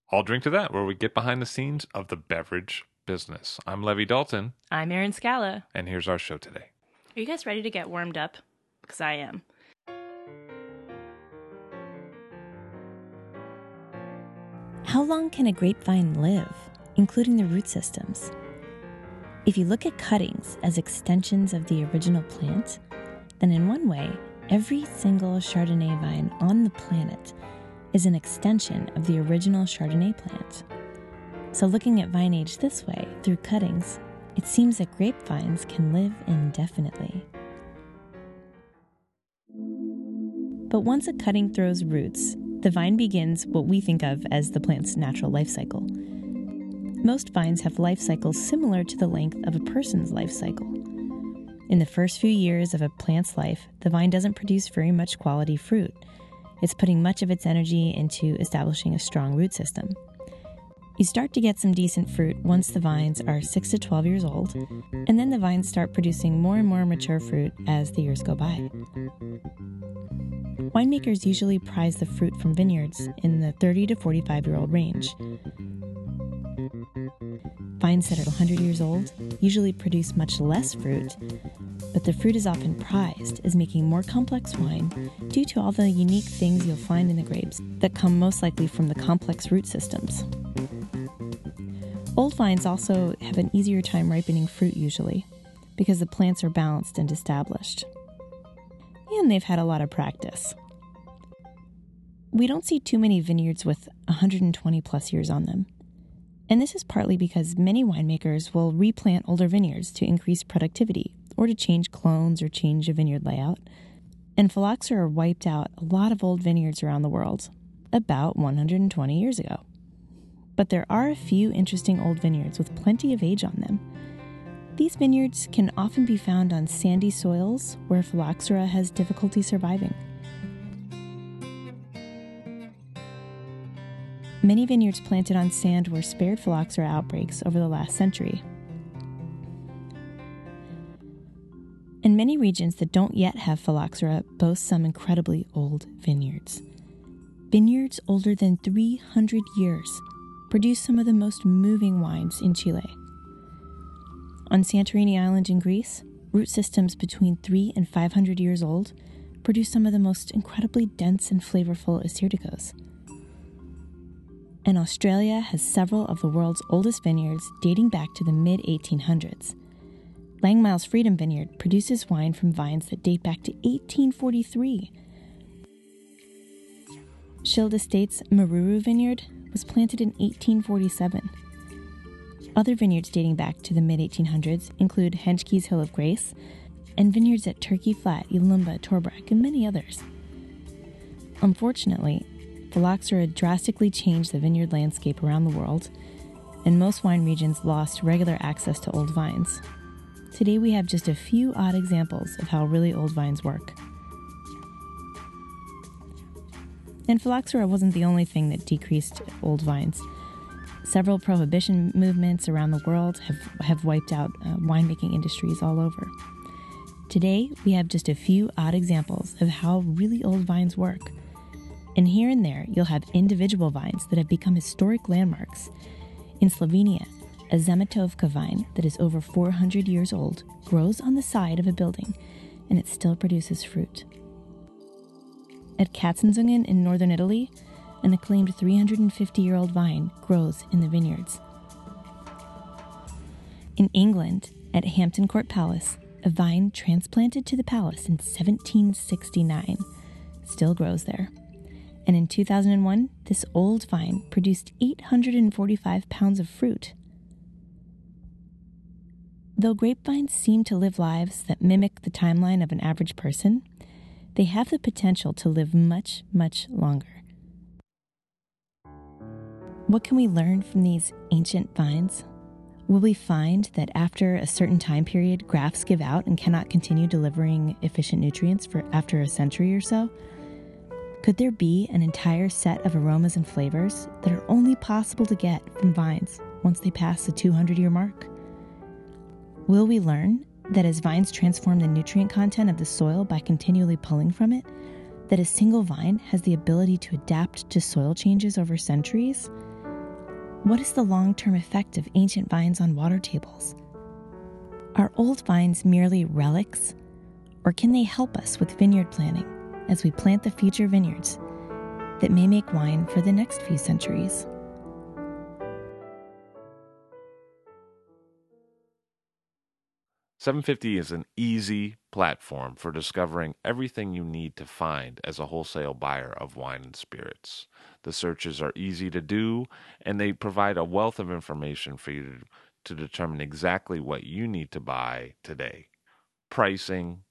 I'll Drink to That, where we get behind the scenes of the beverage business. I'm Levi Dalton, I'm Erin Scala. and here's our show today. Are you guys ready to get warmed up? Because I am. How long can a grapevine live, including the root systems? If you look at cuttings as extensions of the original plant, then in one way, every single Chardonnay vine on the planet is an extension of the original Chardonnay plant. So looking at vine age this way, through cuttings, it seems that grapevines can live indefinitely. But once a cutting throws roots, the vine begins what we think of as the plant's natural life cycle. Most vines have life cycles similar to the length of a person's life cycle. In the first few years of a plant's life, the vine doesn't produce very much quality fruit. It's putting much of its energy into establishing a strong root system. You start to get some decent fruit once the vines are 6 to 12 years old, and then the vines start producing more and more mature fruit as the years go by. Winemakers usually prize the fruit from vineyards in the 30 to 45-year-old range. Vines that are 100 years old usually produce much less fruit, but the fruit is often prized as making more complex wine due to all the unique things you'll find in the grapes that come most likely from the complex root systems. Old vines also have an easier time ripening fruit usually, because the plants are balanced and established. And they've had a lot of practice. We don't see too many vineyards with 120 plus years on them. And this is partly because many winemakers will replant older vineyards to increase productivity or to change clones or change a vineyard layout. And phylloxera wiped out a lot of old vineyards around the world about 120 years ago. But there are a few interesting old vineyards with plenty of age on them. These vineyards can often be found on sandy soils where phylloxera has difficulty surviving. Many vineyards planted on sand were spared phylloxera outbreaks over the last century. And many regions that don't yet have phylloxera boast some incredibly old vineyards. Vineyards older than 300 years produce some of the most moving wines in Chile. On Santorini Island in Greece, root systems between 300 and 500 years old produce some of the most incredibly dense and flavorful Assyrticos. And Australia has several of the world's oldest vineyards dating back to the mid-1800s. Langmiles Freedom Vineyard produces wine from vines that date back to 1843. Schild Estates' Maruru Vineyard was planted in 1847. Other vineyards dating back to the mid-1800s include Henschke's Hill of Grace and vineyards at Turkey Flat, Yalumba, Torbreck, and many others. Unfortunately, phylloxera drastically changed the vineyard landscape around the world, and most wine regions lost regular access to old vines. Today we have just a few odd examples of how really old vines work. And phylloxera wasn't the only thing that decreased old vines. Several prohibition movements around the world have wiped out winemaking industries all over. Today, we have just a few odd examples of how really old vines work. And here and there, you'll have individual vines that have become historic landmarks. In Slovenia, a Zematovka vine that is over 400 years old grows on the side of a building, and it still produces fruit. At Katzenzungen in northern Italy, an acclaimed 350-year-old vine grows in the vineyards. In England, at Hampton Court Palace, a vine transplanted to the palace in 1769 still grows there. And in 2001, this old vine produced 845 pounds of fruit. Though grapevines seem to live lives that mimic the timeline of an average person, they have the potential to live much, much longer. What can we learn from these ancient vines? Will we find that after a certain time period, grafts give out and cannot continue delivering efficient nutrients for after a century or so? Could there be an entire set of aromas and flavors that are only possible to get from vines once they pass the 200-year mark? Will we learn that as vines transform the nutrient content of the soil by continually pulling from it, that a single vine has the ability to adapt to soil changes over centuries? What is the long-term effect of ancient vines on water tables? Are old vines merely relics, or can they help us with vineyard planning as we plant the future vineyards that may make wine for the next few centuries? $750 is an easy platform for discovering everything you need to find as a wholesale buyer of wine and spirits. The searches are easy to do, and they provide a wealth of information for you to determine exactly what you need to buy today. Pricing,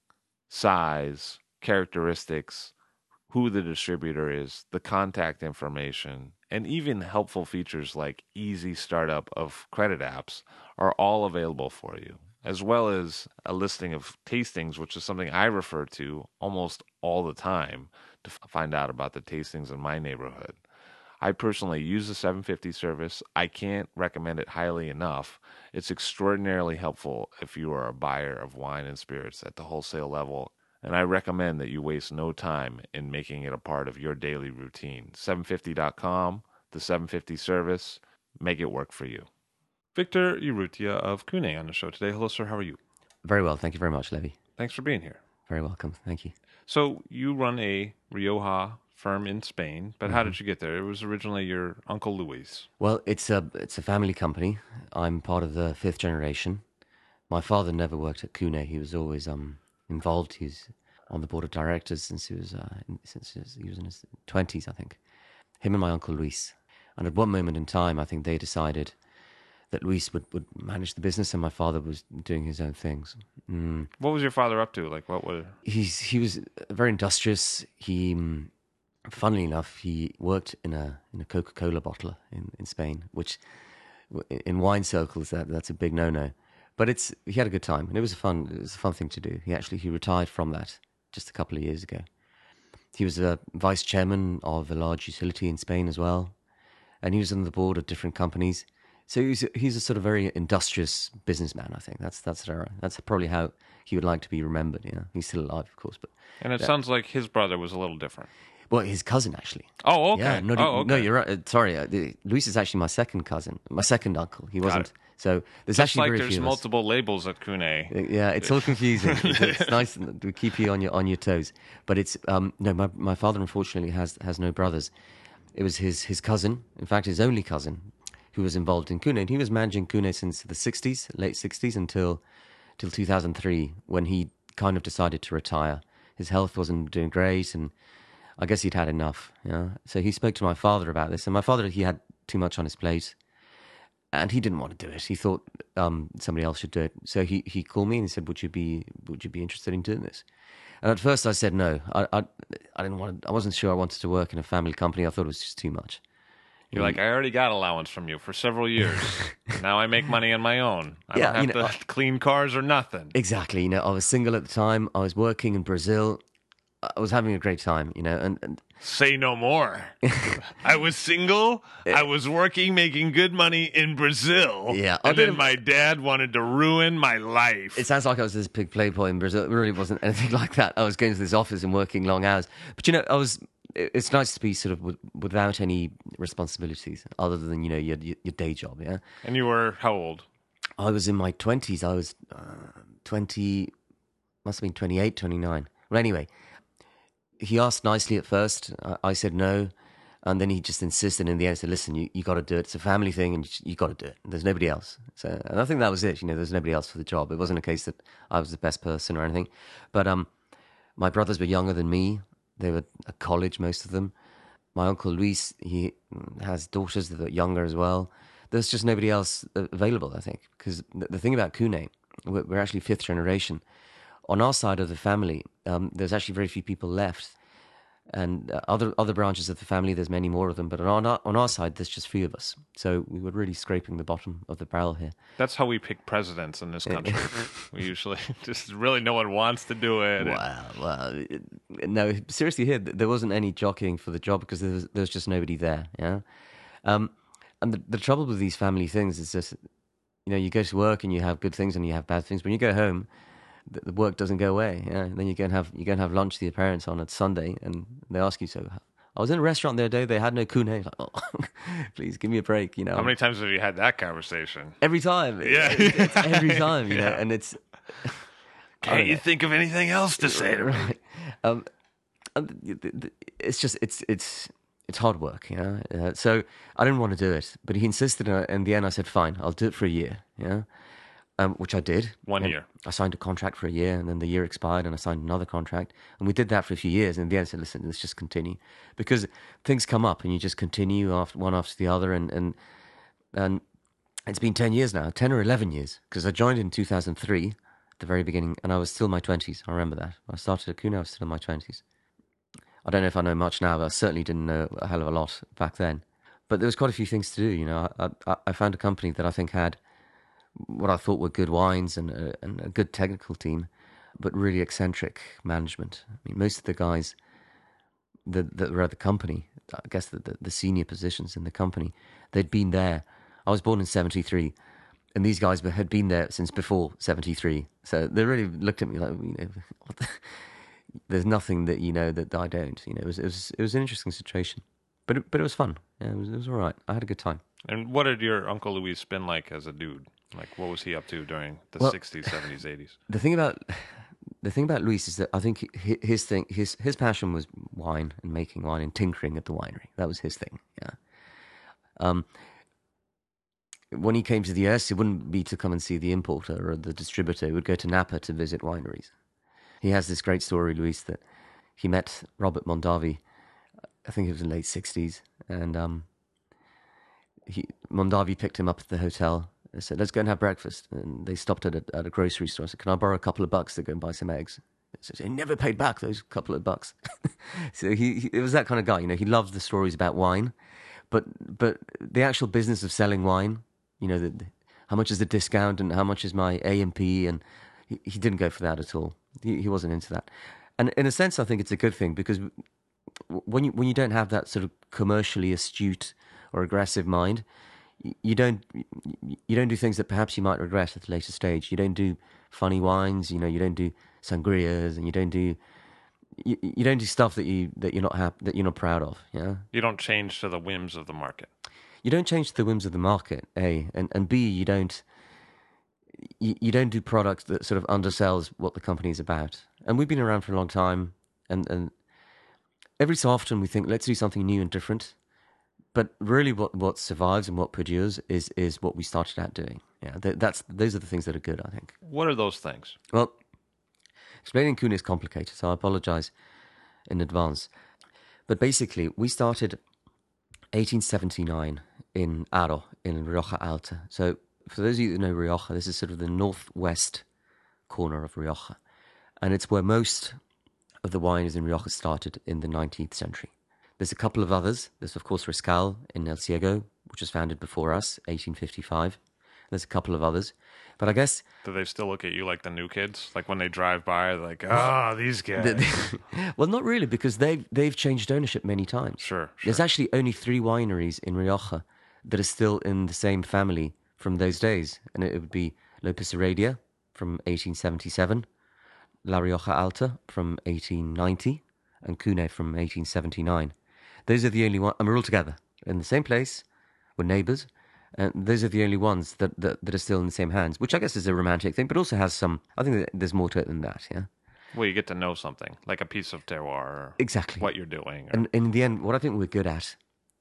size, characteristics, who the distributor is, the contact information, and even helpful features like easy startup of credit apps are all available for you, as well as a listing of tastings, which is something I refer to almost all the time to find out about the tastings in my neighborhood. I personally use the 750 service. I can't recommend it highly enough. It's extraordinarily helpful if you are a buyer of wine and spirits at the wholesale level, and I recommend that you waste no time in making it a part of your daily routine. 750.com, the 750 service, make it work for you. Victor Urrutia of Kune on the show today. Hello, sir. How are you? Very well. Thank you very much, Levy. Thanks for being here. Very welcome. Thank you. So you run a Rioja firm in Spain, but how did you get there? It was originally your Uncle Luis. Well, it's a family company. I'm part of the fifth generation. My father never worked at Kune. He was always involved. He's on the board of directors since he was in his 20s, I think. Him and my Uncle Luis. And at one moment in time, I think they decided that Luis would manage the business and my father was doing his own things. What was your father up to? Like, what was... He was very industrious. He, funnily enough, he worked in a Coca-Cola bottler in Spain, which in wine circles that's a big no-no. But he had a good time and it was a fun thing to do. He retired from that just a couple of years ago. He was a vice chairman of a large utility in Spain as well, and he was on the board of different companies. So he's a sort of very industrious businessman. I think that's probably how he would like to be remembered. You know, he's still alive, of course, but And it sounds like his brother was a little different. Well, his cousin actually. Oh, okay. Yeah, no, you're right. Sorry, Luis is actually my second cousin, my second uncle. He wasn't. So there's Just actually like very there's few of us. multiple labels at Kune. Yeah, it's all confusing. It's nice to keep you on your toes. But it's no, my father unfortunately has no brothers. It was his cousin, in fact, his only cousin, who was involved in Kune. And he was managing Kune since the 60s, late 60s, until 2003, when he kind of decided to retire. His health wasn't doing great, and I guess he'd had enough. You know? So he spoke to my father about this, and my father, he had too much on his plate. And he didn't want to do it. He thought somebody else should do it. So he called me and he said, "Would you be interested in doing this?" And at first I said no. I didn't want. I wasn't sure I wanted to work in a family company. I thought it was just too much. You're like, I already got allowance from you for several years. Now I make money on my own. I don't have to clean cars or nothing. Exactly. You know, I was single at the time. I was working in Brazil. I was having a great time, you know, and Say no more. I was single. I was working, making good money in Brazil. Yeah, and then my dad wanted to ruin my life. It sounds like I was this big playboy in Brazil. It really wasn't anything like that. I was going to this office and working long hours. But, you know, it's nice to be sort of without any responsibilities other than, you know, your day job, yeah? And you were how old? I was in my 20s. I was 20, must have been 28, 29. Well, anyway, he asked nicely at first. I said no. And then he just insisted in the end, said, listen, you got to do it. It's a family thing and you got to do it. There's nobody else. So, and I think that was it. You know, there's nobody else for the job. It wasn't a case that I was the best person or anything. But my brothers were younger than me. They were at college, most of them. My uncle Luis, he has daughters that are younger as well. There's just nobody else available, I think. Because the thing about Kune, we're actually fifth generation. On our side of the family, there's actually very few people left. And other branches of the family, there's many more of them. But on our side, there's just few of us. So we were really scraping the bottom of the barrel here. That's how we pick presidents in this country. We usually just really no one wants to do it. Well, no, seriously here, there wasn't any jockeying for the job because there was just nobody there, yeah? And the trouble with these family things is just, you know, you go to work and you have good things and you have bad things. When you go home, the work doesn't go away. Yeah, and then you go and have lunch with your parents on a Sunday, and they ask you, "So, I was in a restaurant the other day. They had no Kune. Like, oh, please give me a break. You know, How many times have you had that conversation? every time. Yeah. It's every time. You know, Yeah. and it's Can't you think of anything else to say to me? right. It's just it's hard work, you know. So I didn't want to do it, but he insisted. And in the end, I said, "Fine, I'll do it for a year." Yeah, which I did. 1 And year. I signed a contract for a year, and then the year expired, and I signed another contract, and we did that for a few years. And in the end, I said, "Listen, let's just continue," because things come up, and you just continue one after the other, and it's been 10 years now, 10 or 11 years, because I joined in 2003 at the very beginning, and I was still in my 20s. I remember that. I started at Kuna, I was still in my 20s. I don't know if I know much now, but I certainly didn't know a hell of a lot back then. But there was quite a few things to do, you know. I found a company that I think had what I thought were good wines and a good technical team, but really eccentric management. I mean, most of the guys that were at the company, I guess the senior positions in the company, they'd been there. I was born in 73, and these guys had been there since before 73. So they really looked at me like, you know, what the... There's nothing that you know that I don't. You know, it was an interesting situation, but it was fun. Yeah, it was all right. I had a good time. And what did your Uncle Luis been like as a dude? Like, what was he up to during the Well, 60s, 70s, 80s? The thing about Luis is that I think his passion was wine and making wine and tinkering at the winery. That was his thing. Yeah. When he came to the US, it wouldn't be to come and see the importer or the distributor. He would go to Napa to visit wineries. He has this great story, Luis, that he met Robert Mondavi, I think it was in the late 60s, and Mondavi picked him up at the hotel. They said, "Let's go and have breakfast." And they stopped at a grocery store. I said, "Can I borrow a couple of bucks to go and buy some eggs?" So he never paid back those couple of bucks. So he was that kind of guy, you know. He loved the stories about wine, but the actual business of selling wine, you know, how much is the discount and how much is my A&P, and he didn't go for that at all. He wasn't into that. And in a sense, I think it's a good thing, because when you don't have that sort of commercially astute or aggressive mind, you don't do things that perhaps you might regret at a later stage. You don't do funny wines, you know. You don't do sangrias, and you don't do stuff that you're not proud of. Yeah, You don't change to the whims of the market. you don't change to the whims of the market. A and B, you don't do products that sort of undersells what the company is about. And we've been around for a long time, and every so often we think, let's do something new and different. But really, what survives and what perdures is what we started out doing. Yeah, those are the things that are good, I think. What are those things? Well, explaining Kuna is complicated, so I apologize in advance. But basically, we started 1879 in Aro, in Rioja Alta. So for those of you that know Rioja, this is sort of the northwest corner of Rioja. And it's where most of the wineries in Rioja started in the 19th century. There's a couple of others. There's, of course, Riscal in El Ciego, which was founded before us, 1855. There's a couple of others. But I guess... Do they still look at you like the new kids? Like when they drive by, they're like, ah, these guys. Well, not really, because they've changed ownership many times. Sure. There's actually only 3 wineries in Rioja that are still in the same family from those days. And it would be Lopez Heredia from 1877, La Rioja Alta from 1890, and Cune from 1879. Those are the only ones, and we're all together in the same place. We're neighbours, and those are the only ones that are still in the same hands, which I guess is a romantic thing, but also has some. I think that there's more to it than that. Yeah, Well, you get to know something, like a piece of terroir, or exactly what you're doing. Or... And in the end, what I think we're good at,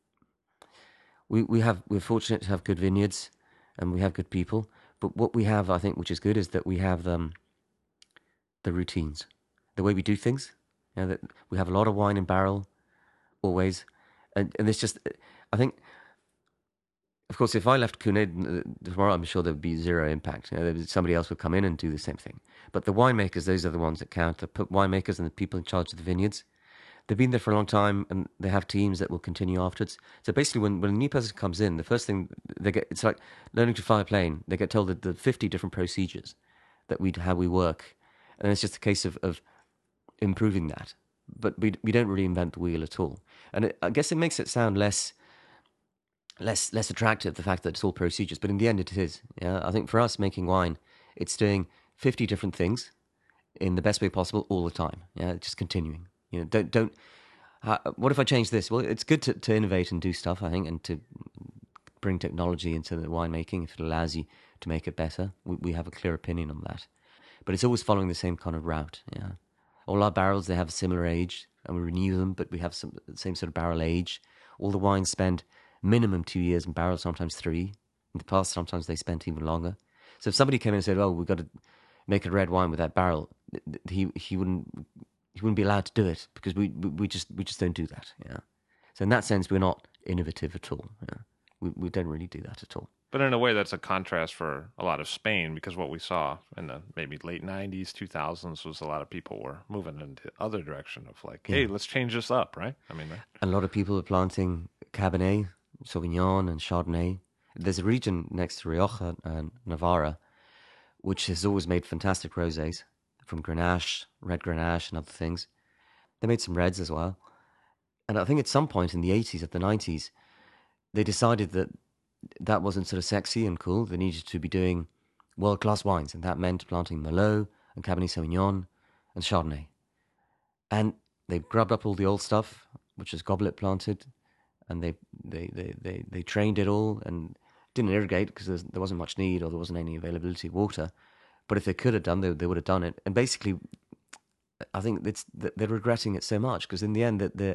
we're fortunate to have good vineyards, and we have good people. But what we have, I think, which is good, is that we have the routines, the way we do things. You know, that we have a lot of wine in barrel. Always, and it's just, I think, of course, if I left Cune tomorrow, I'm sure there would be zero impact. You know, somebody else would come in and do the same thing. But the winemakers, those are the ones that count. The winemakers and the people in charge of the vineyards, they've been there for a long time, and they have teams that will continue afterwards. So basically, when a new person comes in, the first thing they get, it's like learning to fly a plane. They get told that the 50 different procedures that how we work, and it's just a case of improving that. But we don't really invent the wheel at all. And I guess it makes it sound less attractive, the fact that it's all procedures. But in the end, it is. Yeah, I think for us making wine, it's doing 50 different things in the best way possible all the time. Yeah, just continuing. You know, don't. What if I change this? Well, it's good to innovate and do stuff, I think, and to bring technology into the winemaking if it allows you to make it better. We have a clear opinion on that. But it's always following the same kind of route, yeah. All our barrels, they have a similar age, and we renew them, but we have the same sort of barrel age. All the wines spend minimum 2 years in barrels, sometimes 3. In the past, sometimes they spent even longer. So if somebody came in and said, "Oh, we've got to make a red wine with that barrel," he wouldn't be allowed to do it because we just don't do that. Yeah. So in that sense, we're not innovative at all. Yeah. We don't really do that at all. But in a way, that's a contrast for a lot of Spain, because what we saw in the maybe late 90s, 2000s was a lot of people were moving in the other direction of like, hey, let's change this up, right? I mean, a lot of people are planting Cabernet, Sauvignon, and Chardonnay. There's a region next to Rioja and Navarra, which has always made fantastic rosés from Grenache, red Grenache, and other things. They made some reds as well. And I think at some point in the 80s, at the 90s, they decided that wasn't sort of sexy and cool. They needed to be doing world-class wines, and that meant planting Merlot and Cabernet Sauvignon and Chardonnay. And they grubbed up all the old stuff, which was goblet planted, and they trained it all and didn't irrigate because there wasn't much need or there wasn't any availability of water. But if they could have done, they would have done it. And basically, I think they're regretting it so much because in the end, they're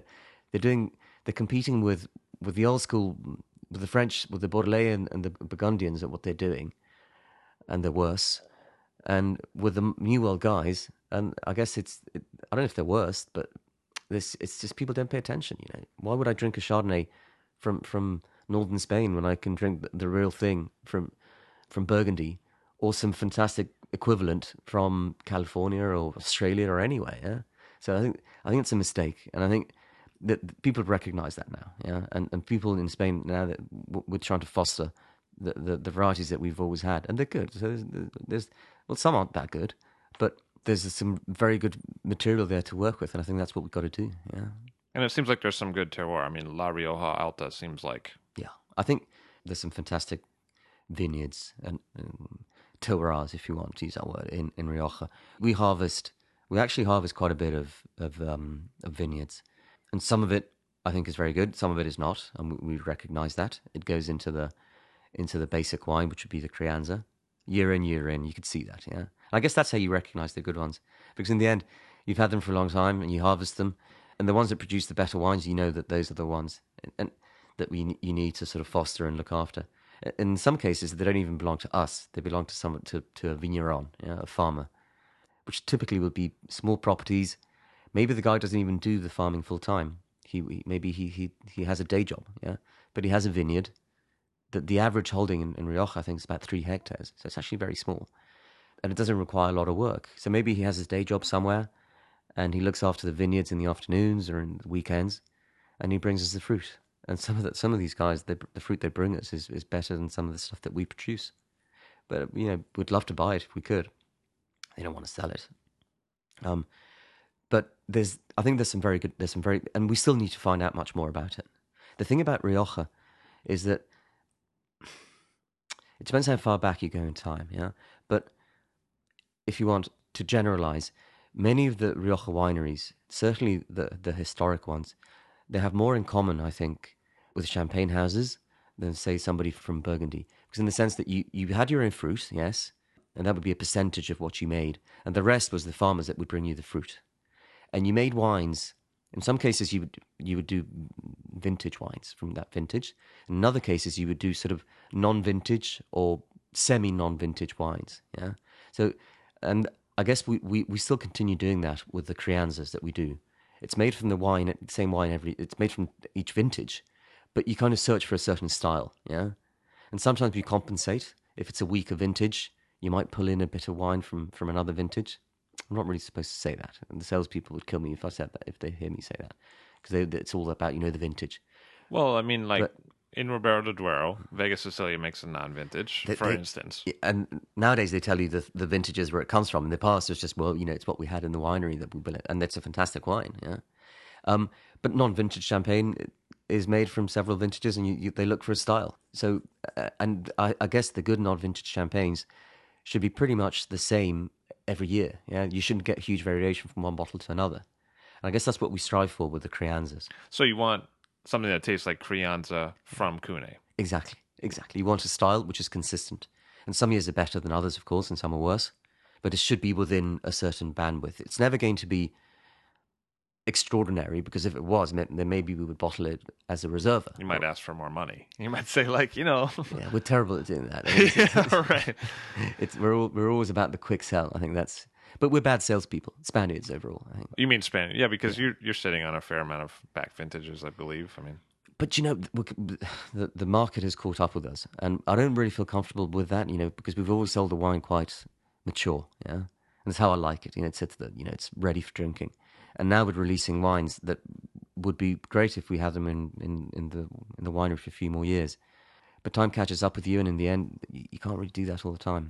competing with the old school, with the French, with the Bordelais and the Burgundians at what they're doing, and they're worse. And with the New World guys, and I guess I don't know if they're worse, but it's just people don't pay attention. You know, why would I drink a Chardonnay from northern Spain when I can drink the real thing from Burgundy, or some fantastic equivalent from California or Australia or anywhere? Yeah. So I think it's a mistake, and I think that people recognise that now. Yeah, and people in Spain now that we're trying to foster the varieties that we've always had, and they're good. So there's some aren't that good, but there's some very good material there to work with, and I think that's what we've got to do. Yeah. And it seems like there's some good terroir. I mean, La Rioja Alta seems like... Yeah, I think there's some fantastic vineyards and terroirs, if you want to use that word, in Rioja. We actually harvest quite a bit of vineyards, and some of it I think is very good, some of it is not, and we recognise that. It goes into the basic wine, which would be the Crianza. Year in, you could see that, yeah. I guess that's how you recognise the good ones, because in the end, you've had them for a long time and you harvest them, and the ones that produce the better wines, you know that those are the ones and that you need to sort of foster and look after. In some cases, they don't even belong to us; they belong to a vigneron, yeah, a farmer, which typically would be small properties. Maybe the guy doesn't even do the farming full time. Maybe he has a day job, yeah, but he has a vineyard. The average holding in Rioja, I think, is about 3 hectares. So it's actually very small. And it doesn't require a lot of work. So maybe he has his day job somewhere and he looks after the vineyards in the afternoons or in the weekends and he brings us the fruit. And some of these guys, the fruit they bring us is better than some of the stuff that we produce. But, you know, we'd love to buy it if we could. They don't want to sell it. But I think there's some very, and we still need to find out much more about it. The thing about Rioja is that it depends how far back you go in time, yeah? But if you want to generalize, many of the Rioja wineries, certainly the historic ones, they have more in common, I think, with champagne houses than, say, somebody from Burgundy. Because in the sense that you had your own fruit, yes, and that would be a percentage of what you made, and the rest was the farmers that would bring you the fruit. And you made wines. In some cases, you would do vintage wines from that vintage. In other cases, you would do sort of non-vintage or semi-non-vintage wines. Yeah. So, and I guess we still continue doing that with the Crianzas that we do. It's made from the same wine it's made from each vintage, but you kind of search for a certain style. Yeah. And sometimes we compensate. If it's a weaker vintage, you might pull in a bit of wine from another vintage. I'm not really supposed to say that, and the salespeople would kill me if I said that, if they hear me say that, because it's all about, the vintage. Well, I mean, in Ribera del Duero, Vega Sicilia makes a non-vintage, for instance. And nowadays they tell you the vintages where it comes from. In the past, it's just, it's what we had in the winery that we built, and it's a fantastic wine, yeah. But non-vintage champagne is made from several vintages, and they look for a style. So, and I guess the good non-vintage champagnes should be pretty much the same every year. Yeah, you shouldn't get huge variation from one bottle to another. And I guess that's what we strive for with the Crianzas. So you want something that tastes like Crianza from Cune. Exactly, exactly. You want a style which is consistent. And some years are better than others, of course, and some are worse. But it should be within a certain bandwidth. It's never going to be extraordinary, because if it was, then maybe we would bottle it as a reserva. You might ask for more money. You might say, like, you know. Yeah, we're terrible at doing that. Yeah, right. We're always about the quick sell. I think that's, but we're bad salespeople. Spaniards overall, I think. You mean Spanish? Yeah, because you're sitting on a fair amount of back vintages, I believe. I mean, But the market has caught up with us, and I don't really feel comfortable with that. Because we've always sold the wine quite mature. Yeah, and that's how I like it. It's ready for drinking. And now we're releasing wines that would be great if we had them in the winery for a few more years. But time catches up with you, and in the end, you can't really do that all the time.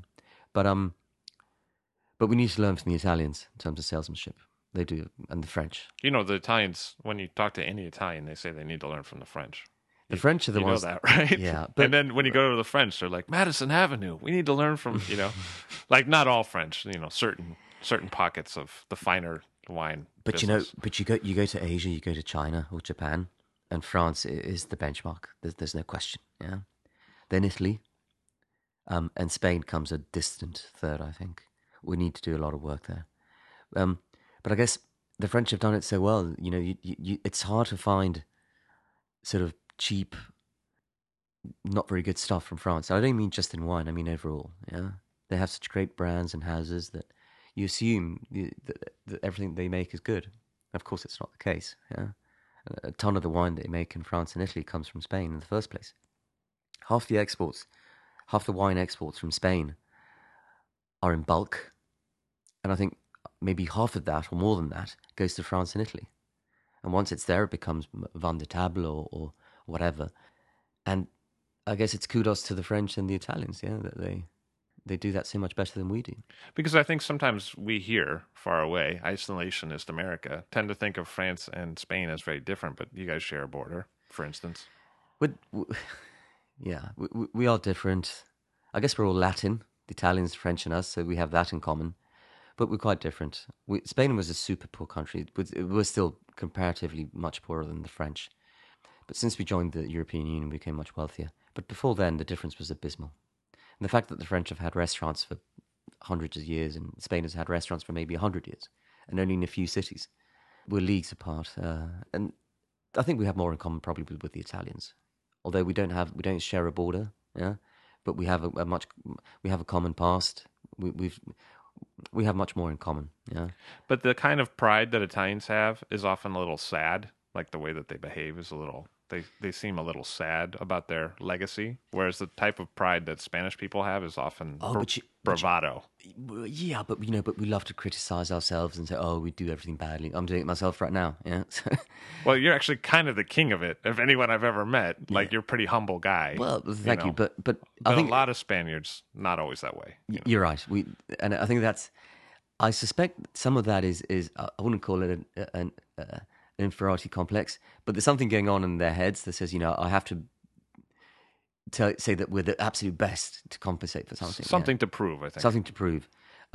But we need to learn from the Italians in terms of salesmanship. They do, and the French. the Italians, when you talk to any Italian, they say they need to learn from the French. The French are the You ones. know that, right? Yeah, And then when you go to the French, they're like, Madison Avenue. We need to learn from, like not all French, certain pockets of the finer wine. But business. you go to Asia, you go to China or Japan, and France is the benchmark. There's no question. Yeah. Then Italy, and Spain comes a distant third. I think we need to do a lot of work there. But I guess the French have done it so well. It's hard to find sort of cheap, not very good stuff from France. I don't mean just in wine. I mean overall. Yeah, they have such great brands and houses that you assume that everything they make is good. Of course, it's not the case. Yeah, a ton of the wine they make in France and Italy comes from Spain in the first place. Half the wine exports from Spain are in bulk, and I think maybe half of that or more than that goes to France and Italy. And once it's there, it becomes vin de table or whatever. And I guess it's kudos to the French and the Italians, yeah, that they do that so much better than we do. Because I think sometimes we here, far away, isolationist America, tend to think of France and Spain as very different, but you guys share a border, for instance. We are different. I guess we're all Latin, the Italians, French, and us, so we have that in common. But we're quite different. Spain was a super poor country. It was still comparatively much poorer than the French. But since we joined the European Union, we became much wealthier. But before then, the difference was abysmal. And the fact that the French have had restaurants for hundreds of years, and Spain has had restaurants for maybe 100 years, and only in a few cities, we're leagues apart. And I think we have more in common probably with the Italians, although we don't share a border. Yeah, but we have a common past. We have much more in common. Yeah, But the kind of pride that Italians have is often a little sad. Like the way that they behave is a little. They seem a little sad about their legacy, whereas the type of pride that Spanish people have is often bravado. Yeah, but we love to criticize ourselves and say, "Oh, we do everything badly." I'm doing it myself right now. Yeah. Well, you're actually kind of the king of it. Of anyone I've ever met, like you're a pretty humble guy. Well, thank you, but I But think a lot of Spaniards not always that way. you're right. And I think that's. I suspect some of that is I wouldn't call it an inferiority complex, but there's something going on in their heads that says, I have to say that we're the absolute best to compensate for something. Something to prove, I think. Something to prove.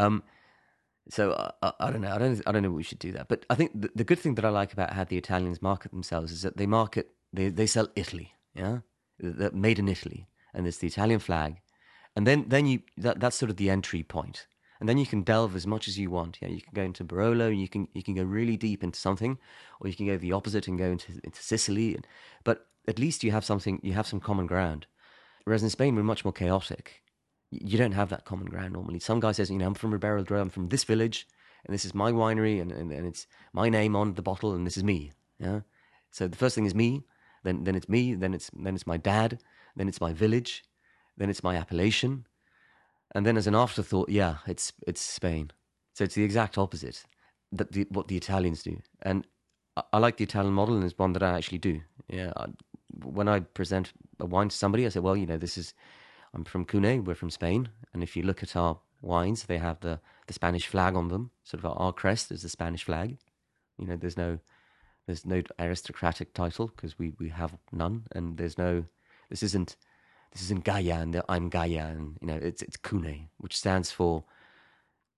So I don't know. I don't know. What we should do that. But I think the good thing that I like about how the Italians market themselves is that they sell Italy. Yeah, they're made in Italy, and it's the Italian flag, and then that's sort of the entry point. And then you can delve as much as you want. Yeah, you can go into Barolo, you can go really deep into something, or you can go the opposite and go into Sicily. But at least you have something. You have some common ground. Whereas in Spain, we're much more chaotic. You don't have that common ground normally. Some guy says, I'm from Ribera del Duero, I'm from this village, and this is my winery, and it's my name on the bottle, and this is me. Yeah. So the first thing is me, then it's me, then it's my dad, then it's my village, then it's my appellation. And then as an afterthought, it's Spain. So it's the exact opposite what the Italians do. And I like the Italian model, and it's one that I actually do. Yeah, when I present a wine to somebody, I say, well, I'm from Cune, we're from Spain. And if you look at our wines, they have the Spanish flag on them. Sort of our crest is the Spanish flag. There's no aristocratic title because we have none. And this isn't Gaia and I'm Gaia, and it's Cune, which stands for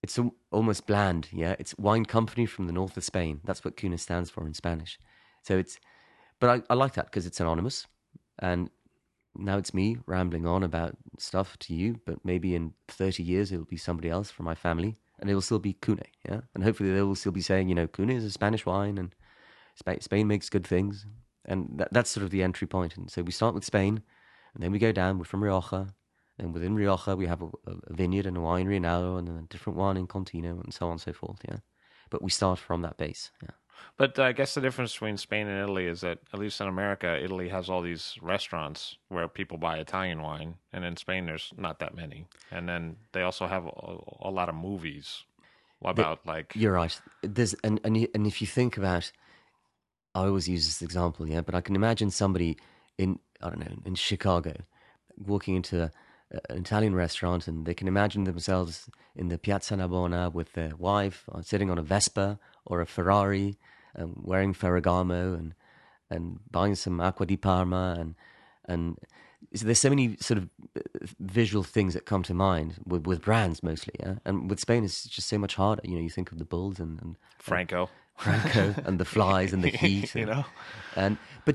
it's almost bland. Yeah, it's wine company from the north of Spain. That's what CUNA stands for in Spanish. So but I like that because it's anonymous, and now it's me rambling on about stuff to you. But maybe in 30 years it'll be somebody else from my family, and it will still be CUNA. Yeah, and hopefully they will still be saying, CUNA is a Spanish wine, and Spain makes good things, and that's sort of the entry point. And so we start with Spain, and then we go down. We're from Rioja, and within Rioja we have a vineyard and a winery in Alo, and a different one in Contino, and so on and so forth. Yeah, but we start from that base. Yeah. But I guess the difference between Spain and Italy is that, at least in America, Italy has all these restaurants where people buy Italian wine, and in Spain there's not that many. And then they also have a lot of movies about like You're right. There's and if you think about, I always use this example, yeah, but I can imagine somebody in, I don't know, in Chicago walking into an Italian restaurant, and they can imagine themselves in the Piazza Navona with their wife, sitting on a Vespa or a Ferrari, wearing Ferragamo, and buying some Acqua di Parma, and so there's so many sort of visual things that come to mind with brands mostly, yeah. And with Spain, it's just so much harder. You think of the bulls and Franco. Franco and the flies and the heat, but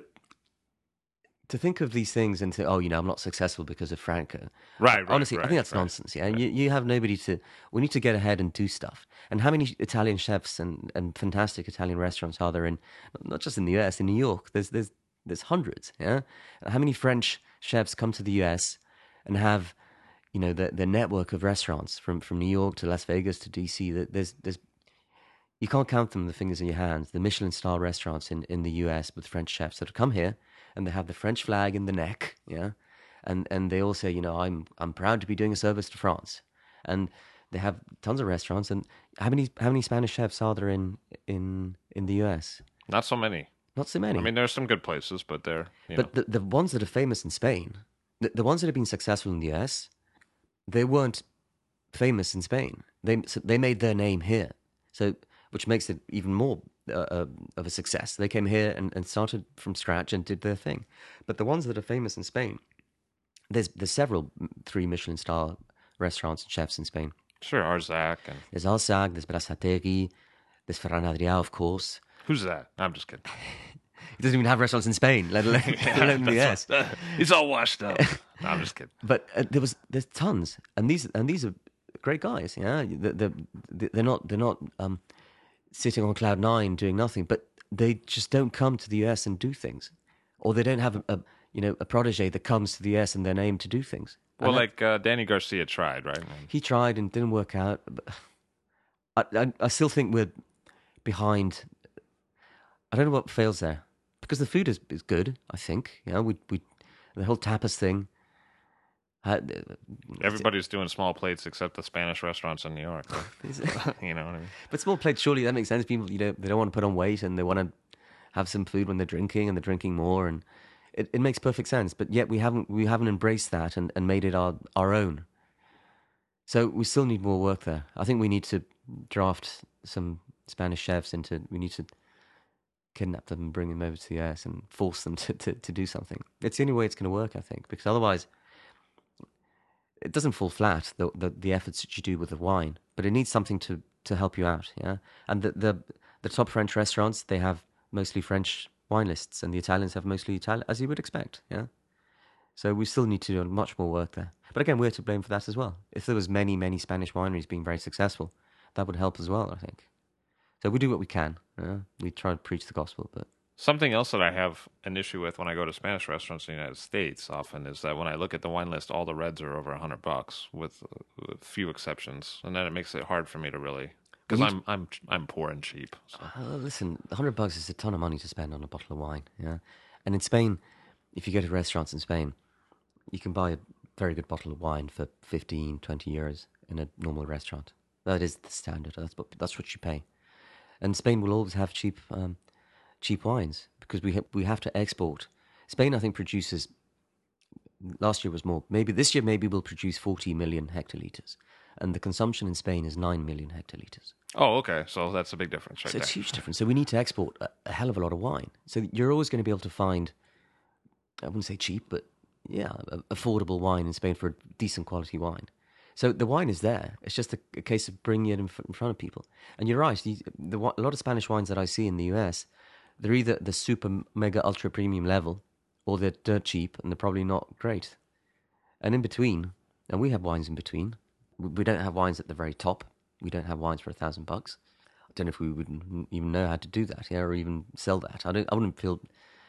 to think of these things and say, I'm not successful because of Franco. Right. Honestly, I think that's right. nonsense. Yeah, you have nobody to. We need to get ahead and do stuff. And how many Italian chefs and fantastic Italian restaurants are there in, not just in the US, in New York? There's hundreds. Yeah, how many French chefs come to the US and have, the network of restaurants from New York to Las Vegas to DC. There's you can't count them with the fingers in your hands. The Michelin star restaurants in the US with French chefs that come here, and they have the French flag in the neck, yeah, and they all say, I'm proud to be doing a service to France, and they have tons of restaurants. And how many Spanish chefs are there in the US? Not so many. Not so many. I mean, there's some good places, but they're the ones that are famous in Spain, the ones that have been successful in the US, they weren't famous in Spain. They made their name here, so which makes it even more of a success. They came here and started from scratch and did their thing. But the ones that are famous in Spain, there's several 3 Michelin star restaurants and chefs in Spain. Sure, Arzac. There's Arzac, there's Berazategui, there's Ferran Adrià, of course. Who's that? I'm just kidding. He doesn't even have restaurants in Spain, let alone the US. He's all washed up. No, I'm just kidding. But there's tons, and these are great guys. Yeah, they're not sitting on cloud 9 doing nothing, but they just don't come to the US and do things, or they don't have a protege that comes to the US and they're aimed to do things. Well, Danny Garcia tried, right? He tried and didn't work out. But I still think we're behind. I don't know what fails there, because the food is good. I think we the whole tapas thing. Everybody's doing small plates except the Spanish restaurants in New York. You know what I mean? But small plates, surely that makes sense. People, they don't want to put on weight, and they want to have some food when they're drinking, and they're drinking more, and it makes perfect sense. But yet we haven't embraced that and made it our own. So we still need more work there. I think we need to draft some Spanish chefs we need to kidnap them and bring them over to the US and force them to do something. It's the only way it's going to work, I think, because otherwise it doesn't fall flat, the efforts that you do with the wine, but it needs something to help you out, yeah? And the top French restaurants, they have mostly French wine lists, and the Italians have mostly Italian, as you would expect, yeah? So we still need to do much more work there. But again, we're to blame for that as well. If there was many, many Spanish wineries being very successful, that would help as well, I think. So we do what we can, yeah? We try to preach the gospel, but... Something else that I have an issue with when I go to Spanish restaurants in the United States often is that when I look at the wine list, all the reds are over $100 with few exceptions, and then it makes it hard for me to really, because I'm poor and cheap. So. Listen, $100 is a ton of money to spend on a bottle of wine, yeah. And in Spain, if you go to restaurants in Spain, you can buy a very good bottle of wine for 15, 20 euros in a normal restaurant. That is the standard. That's what you pay. And Spain will always have cheap wines because we have to export. Spain, I think, produces. Last year was more. Maybe this year, we'll produce 40 million hectoliters, and the consumption in Spain is 9 million hectoliters. Oh, okay. So that's a big difference, right? So it's a huge difference. So we need to export a hell of a lot of wine. So you're always going to be able to find. I wouldn't say cheap, but yeah, affordable wine in Spain for a decent quality wine. So the wine is there. It's just a case of bringing it in front of people. And you're right. A lot of Spanish wines that I see in the US, they're either the super mega ultra premium level, or they're dirt cheap and they're probably not great. And in between, and we have wines in between. We don't have wines at the very top. We don't have wines for $1,000. I don't know if we would even know how to do that, yeah, or even sell that. I wouldn't feel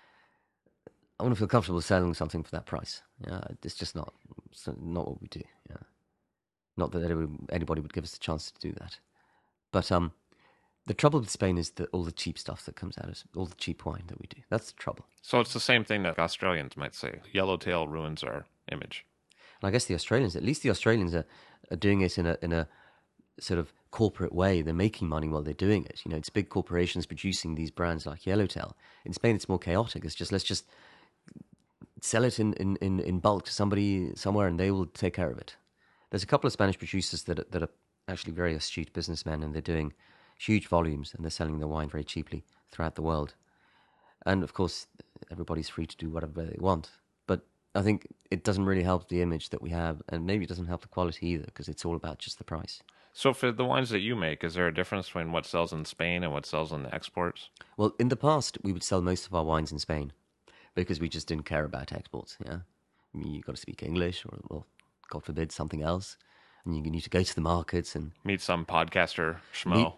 comfortable selling something for that price. Yeah, it's not what we do. Yeah, not that anybody would give us the chance to do that. But the trouble with Spain is that all the cheap stuff that comes out, all the cheap wine that we do. That's the trouble. So it's the same thing that Australians might say. Yellowtail ruins our image. And I guess the Australians are doing it in a sort of corporate way. They're making money while they're doing it. You know, it's big corporations producing these brands like Yellowtail. In Spain, it's more chaotic. It's just, let's just sell it in bulk to somebody somewhere and they will take care of it. There's a couple of Spanish producers that are actually very astute businessmen, and they're doing huge volumes and they're selling their wine very cheaply throughout the world. And of course, everybody's free to do whatever they want. But I think it doesn't really help the image that we have, and maybe it doesn't help the quality either, because it's all about just the price. So for the wines that you make, is there a difference between what sells in Spain and what sells in the exports? Well, in the past, we would sell most of our wines in Spain because we just didn't care about exports, yeah? I mean, you've got to speak English or, well, God forbid, something else. And you need to go to the markets and Meet some podcaster schmo.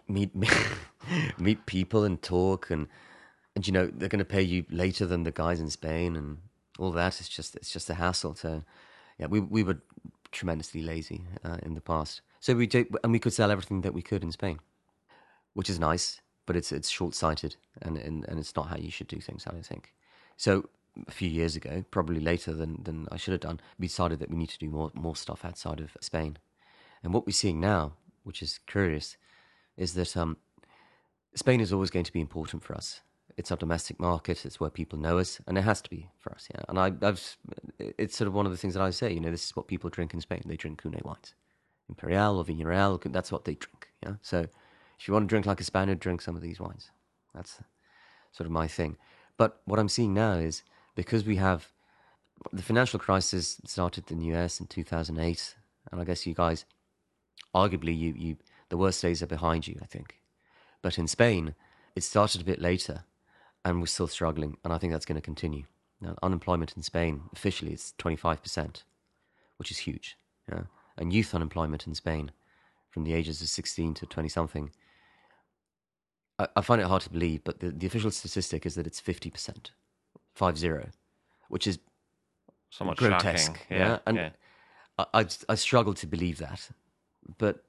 meet people and talk, and you know, they're going to pay you later than the guys in Spain, and all that. It's just a hassle. So yeah, we were tremendously lazy in the past. So we did, and we could sell everything that we could in Spain, which is nice, but it's short-sighted, and it's not how you should do things, I don't think. So a few years ago, probably later than I should have done, we decided that we need to do more stuff outside of Spain. And what we're seeing now, which is curious, is that Spain is always going to be important for us. It's our domestic market. It's where people know us, and it has to be for us. Yeah, and it's sort of one of the things that I say. You know, this is what people drink in Spain. They drink Cune wines, Imperial or Viña Real. That's what they drink. Yeah. So, if you want to drink like a Spaniard, drink some of these wines. That's sort of my thing. But what I'm seeing now is, because we have the financial crisis started in the US in 2008, and I guess you guys, arguably, you the worst days are behind you, I think. But in Spain, it started a bit later, and we're still struggling, and I think that's going to continue. Now, unemployment in Spain, officially, it's 25%, which is huge. Yeah? And youth unemployment in Spain, from the ages of 16 to 20-something, I find it hard to believe, but the official statistic is that it's 50%, 50, which is Somewhat grotesque. shocking. Yeah. And yeah. I struggle to believe that. But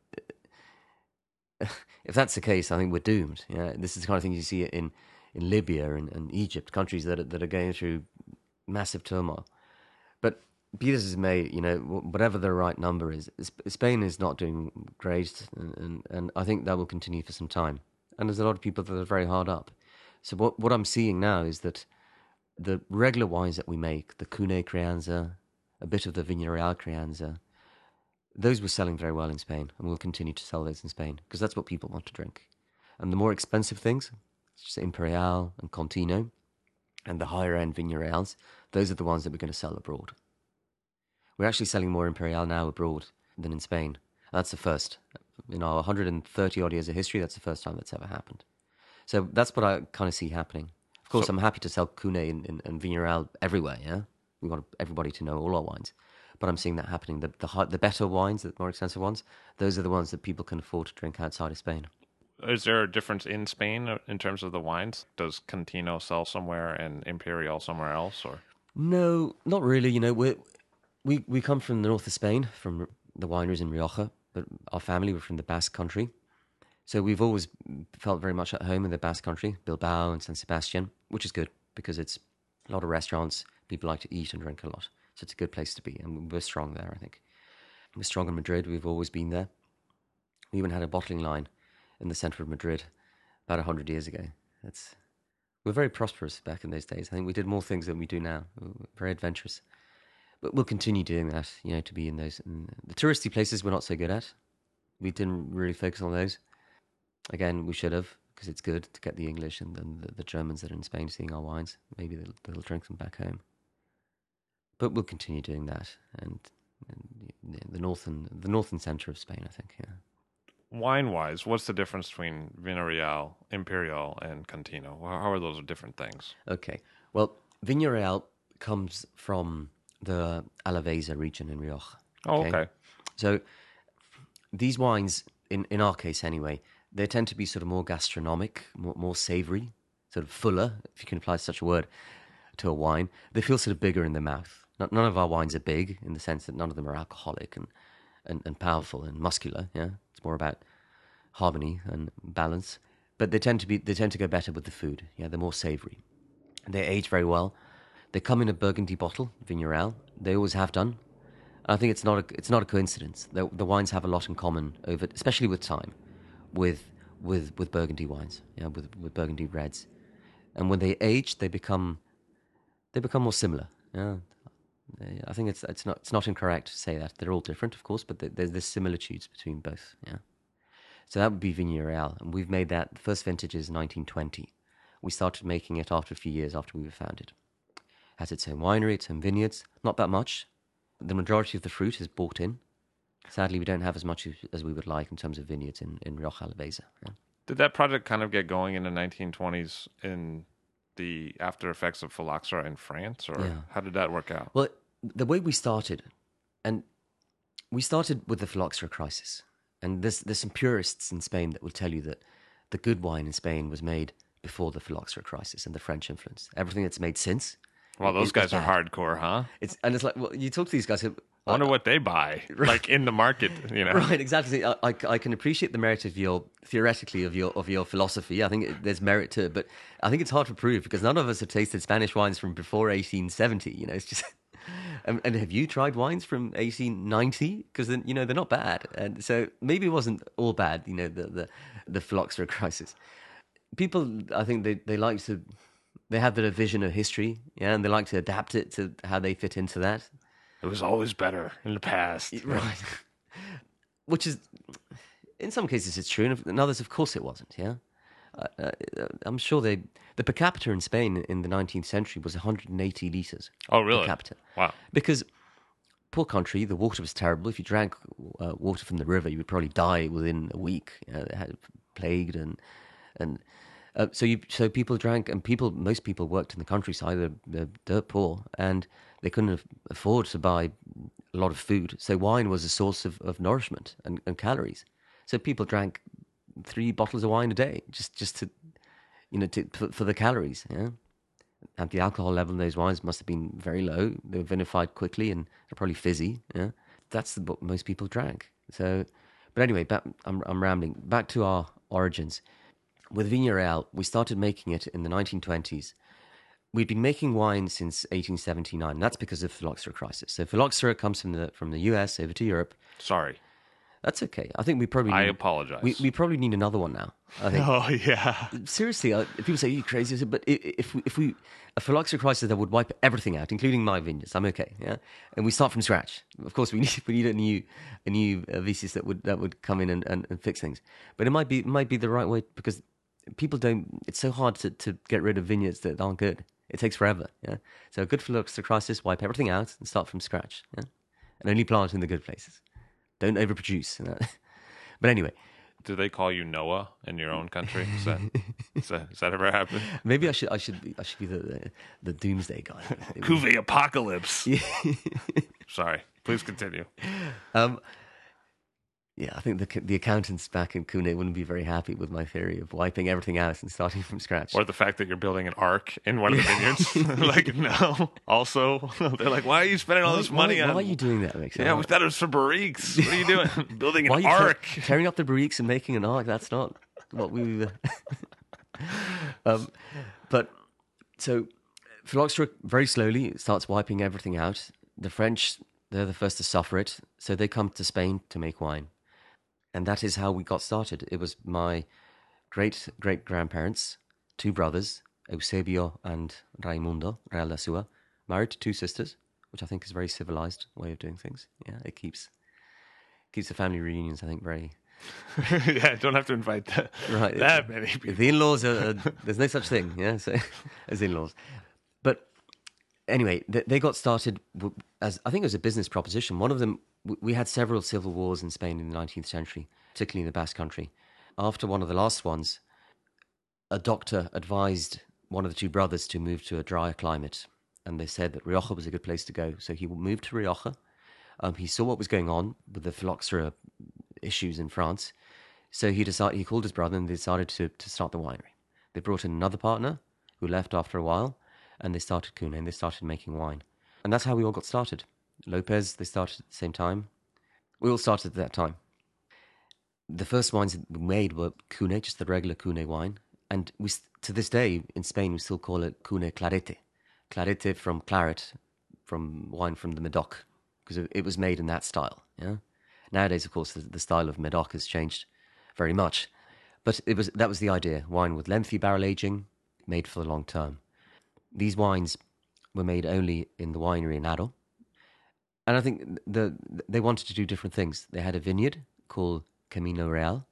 if that's the case, I think we're doomed. Yeah, this is the kind of thing you see in Libya and Egypt, countries that are going through massive turmoil. But be this as it may, you know, whatever the right number is, Spain is not doing great, and I think that will continue for some time. And there's a lot of people that are very hard up. So what I'm seeing now is that the regular wines that we make, the Cune Crianza, a bit of the Viña Real Crianza, those were selling very well in Spain, and we'll continue to sell those in Spain, because that's what people want to drink. And the more expensive things, such as Imperial and Contino, and the higher-end Viña Reals, those are the ones that we're going to sell abroad. We're actually selling more Imperial now abroad than in Spain. That's the first. In our 130-odd years of history, that's the first time that's ever happened. So that's what I kind of see happening. Of course, I'm happy to sell Cune and Viña Real everywhere, yeah? We want everybody to know all our wines. But I'm seeing that happening. The better wines, the more expensive ones, those are the ones that people can afford to drink outside of Spain. Is there a difference in Spain in terms of the wines? Does Contino sell somewhere and Imperial somewhere else, or? No, not really. You know, we come from the north of Spain, from the wineries in Rioja, but our family were from the Basque Country. So we've always felt very much at home in the Basque Country, Bilbao and San Sebastian, which is good because it's a lot of restaurants. People like to eat and drink a lot. So it's a good place to be, and we're strong there, I think. We're strong in Madrid. We've always been there. We even had a bottling line in the centre of Madrid about 100 years ago. We're very prosperous back in those days. I think we did more things than we do now. We're very adventurous. But we'll continue doing that, you know, to be in those. The touristy places we're not so good at. We didn't really focus on those. Again, we should have, because it's good to get the English and then the Germans that are in Spain seeing our wines. Maybe they'll drink them back home. But we'll continue doing that, and the northern center of Spain, I think. Yeah. Wine-wise, what's the difference between Vinarreal, Imperial, and Contino? How are those different things? Okay. Well, Vinha Real comes from the Alavesa region in Rioja. Oh, okay. So these wines, in our case anyway, they tend to be sort of more gastronomic, more savory, sort of fuller, if you can apply such a word, to a wine. They feel sort of bigger in the mouth. None of our wines are big in the sense that none of them are alcoholic and powerful and muscular. Yeah, it's more about harmony and balance. But they tend to go better with the food. Yeah, they're more savory. They age very well. They come in a Burgundy bottle, Vigna Real. They always have done. I think it's not a coincidence. The wines have a lot in common over, especially with time, with Burgundy wines. Yeah, with Burgundy reds, and when they age, they become more similar. Yeah, I think it's not incorrect to say that they're all different, of course, but there's similitudes between both. Yeah, so that would be Vigna Real, and we've made that. The first vintage is 1920. We started making it after a few years after we were founded. Has its own winery, its own vineyards. Not that much. The majority of the fruit is bought in. Sadly, we don't have as much as we would like in terms of vineyards in Rioja Alavesa. Yeah. Did that project kind of get going in the 1920s in the after effects of phylloxera in France, or how did that work out? Well, the way we started with the phylloxera crisis. And there's some purists in Spain that will tell you that the good wine in Spain was made before the phylloxera crisis and the French influence. Everything that's made since. Well, those guys are hardcore, huh? It's like, well, you talk to these guys who... I wonder what they buy, like in the market, you know. Right, exactly. I can appreciate the merit of your philosophy. I think there's merit to it, but I think it's hard to prove because none of us have tasted Spanish wines from before 1870. You know, it's just. And have you tried wines from 1890? Because then they're not bad, and so maybe it wasn't all bad. You know, the phylloxera crisis. People, I think they like to. They have their vision of history, yeah, and they like to adapt it to how they fit into that. It was always better in the past. Right. Which is, in some cases it's true, and in others, of course, it wasn't, yeah? I'm sure the per capita in Spain in the 19th century was 180 litres. Oh, really? Per capita. Wow. Because, poor country, the water was terrible. If you drank water from the river, you would probably die within a week. It had plagued so people drank, and most people worked in the countryside. They're dirt poor, and they couldn't afford to buy a lot of food. So wine was a source of nourishment and calories. So people drank 3 bottles of wine a day, just to, for the calories. Yeah, and the alcohol level in those wines must have been very low. They were vinified quickly, and they're probably fizzy. Yeah, that's what most people drank. So, but anyway, I'm rambling. Back to our origins. With Vigna Real, we started making it in the 1920s. We'd been making wine since 1879. And that's because of the phylloxera crisis. So phylloxera comes from the US over to Europe. Sorry. That's okay. I think we probably. I apologize. We probably need another one now. I think. Oh yeah. Seriously, people say you're crazy, but if we a phylloxera crisis that would wipe everything out, including my vineyards, I'm okay. Yeah, and we start from scratch. Of course, we need a new thesis that would come in and fix things. But it might be the right way because people don't. It's so hard to get rid of vineyards that aren't good. It takes forever. Yeah, so a good phylloxera crisis, wipe everything out and start from scratch. Yeah, and only plant in the good places. Don't overproduce. But anyway. Do they call you Noah in your own country? Does that ever happen? Maybe I should be the doomsday guy. Cuvée apocalypse. Yeah. Sorry. Please continue. Yeah, I think the accountants back in Cune wouldn't be very happy with my theory of wiping everything out and starting from scratch. Or the fact that you're building an ark in one of the vineyards. Like, no. Also, they're like, why are you spending all this money on... Why are you doing that, Mick? Yeah, we thought it was for barriques. What are you doing? Building an ark. Tearing up the barriques and making an ark, that's not what we... But, so, phylloxera very slowly starts wiping everything out. The French, they're the first to suffer it, so they come to Spain to make wine. And that is how we got started. It was my great-great-grandparents, 2 brothers, Eusebio and Raimundo Real da Sua, married to 2 sisters, which I think is a very civilized way of doing things. Yeah, it keeps the family reunions, I think, very... Yeah, don't have to invite that many people. The in-laws, there's no such thing, yeah, so, as in-laws. But Anyway, they got started as, I think it was a business proposition. One of them, we had several civil wars in Spain in the 19th century, particularly in the Basque Country. After one of the last ones, a doctor advised one of the two brothers to move to a drier climate. And they said that Rioja was a good place to go. So he moved to Rioja. He saw what was going on with the phylloxera issues in France. So he called his brother and they decided to start the winery. They brought in another partner who left after a while, and they started Cune, and they started making wine. And that's how we all got started. Lopez, they started at the same time. We all started at that time. The first wines that we made were Cune, just the regular Cune wine. And we, to this day, in Spain, we still call it Cune Clarete. Clarete from claret, from wine from the Medoc, because it was made in that style. Yeah. Nowadays, of course, the style of Medoc has changed very much. But that was the idea. Wine with lengthy barrel aging, made for the long term. These wines were made only in the winery in Aro. And I think they wanted to do different things. They had a vineyard called Camino Real.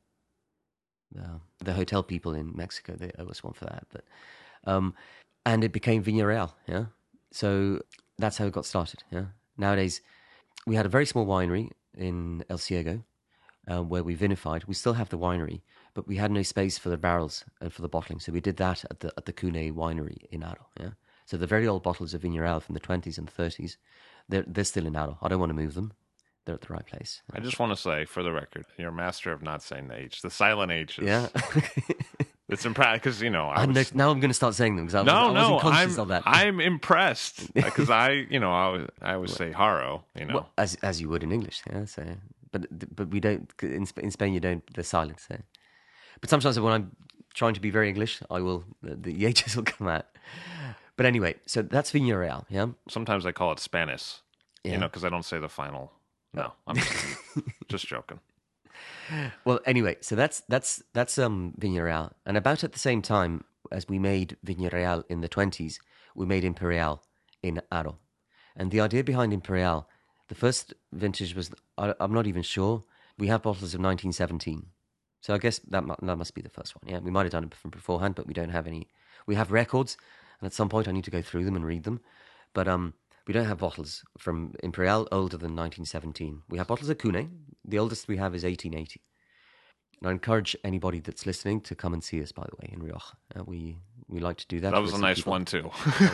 The hotel people in Mexico, they owe us one for that. But and it became Viña Real, yeah? So that's how it got started, yeah? Nowadays, we had a very small winery in El Ciego where we vinified. We still have the winery, but we had no space for the barrels and for the bottling. So we did that at the Cune winery in Aro, yeah? So the very old bottles of Viña Real from the 20s and 30s, they're still in Aro. I don't want to move them. They're at the right place. I just want to say, for the record, you're a master of not saying the H. The silent H is... Yeah. It's impressive, because, now I'm going to start saying them, because I wasn't conscious of that. I'm impressed, because I always say Haro, Well, as you would in English, yeah. So, but we don't, in Spain you don't, they're silent. So. But sometimes when I'm trying to be very English, the H's will come out. But anyway, so that's Viña Real, yeah? Sometimes I call it Spanish, Yeah. Because I don't say the final. No, I'm just joking. Well, anyway, so that's Viña Real. And about at the same time as we made Viña Real in the 20s, we made Imperial in Aro. And the idea behind Imperial, the first vintage was, I'm not even sure, we have bottles of 1917. So I guess that must be the first one, yeah? We might have done it from beforehand, but we don't have any. We have records, and at some point I need to go through them and read them. But we don't have bottles from Imperial older than 1917. We have bottles of Cune. The oldest we have is 1880. And I encourage anybody that's listening to come and see us, by the way, in Rioja. We like to do that. That was a nice one, too.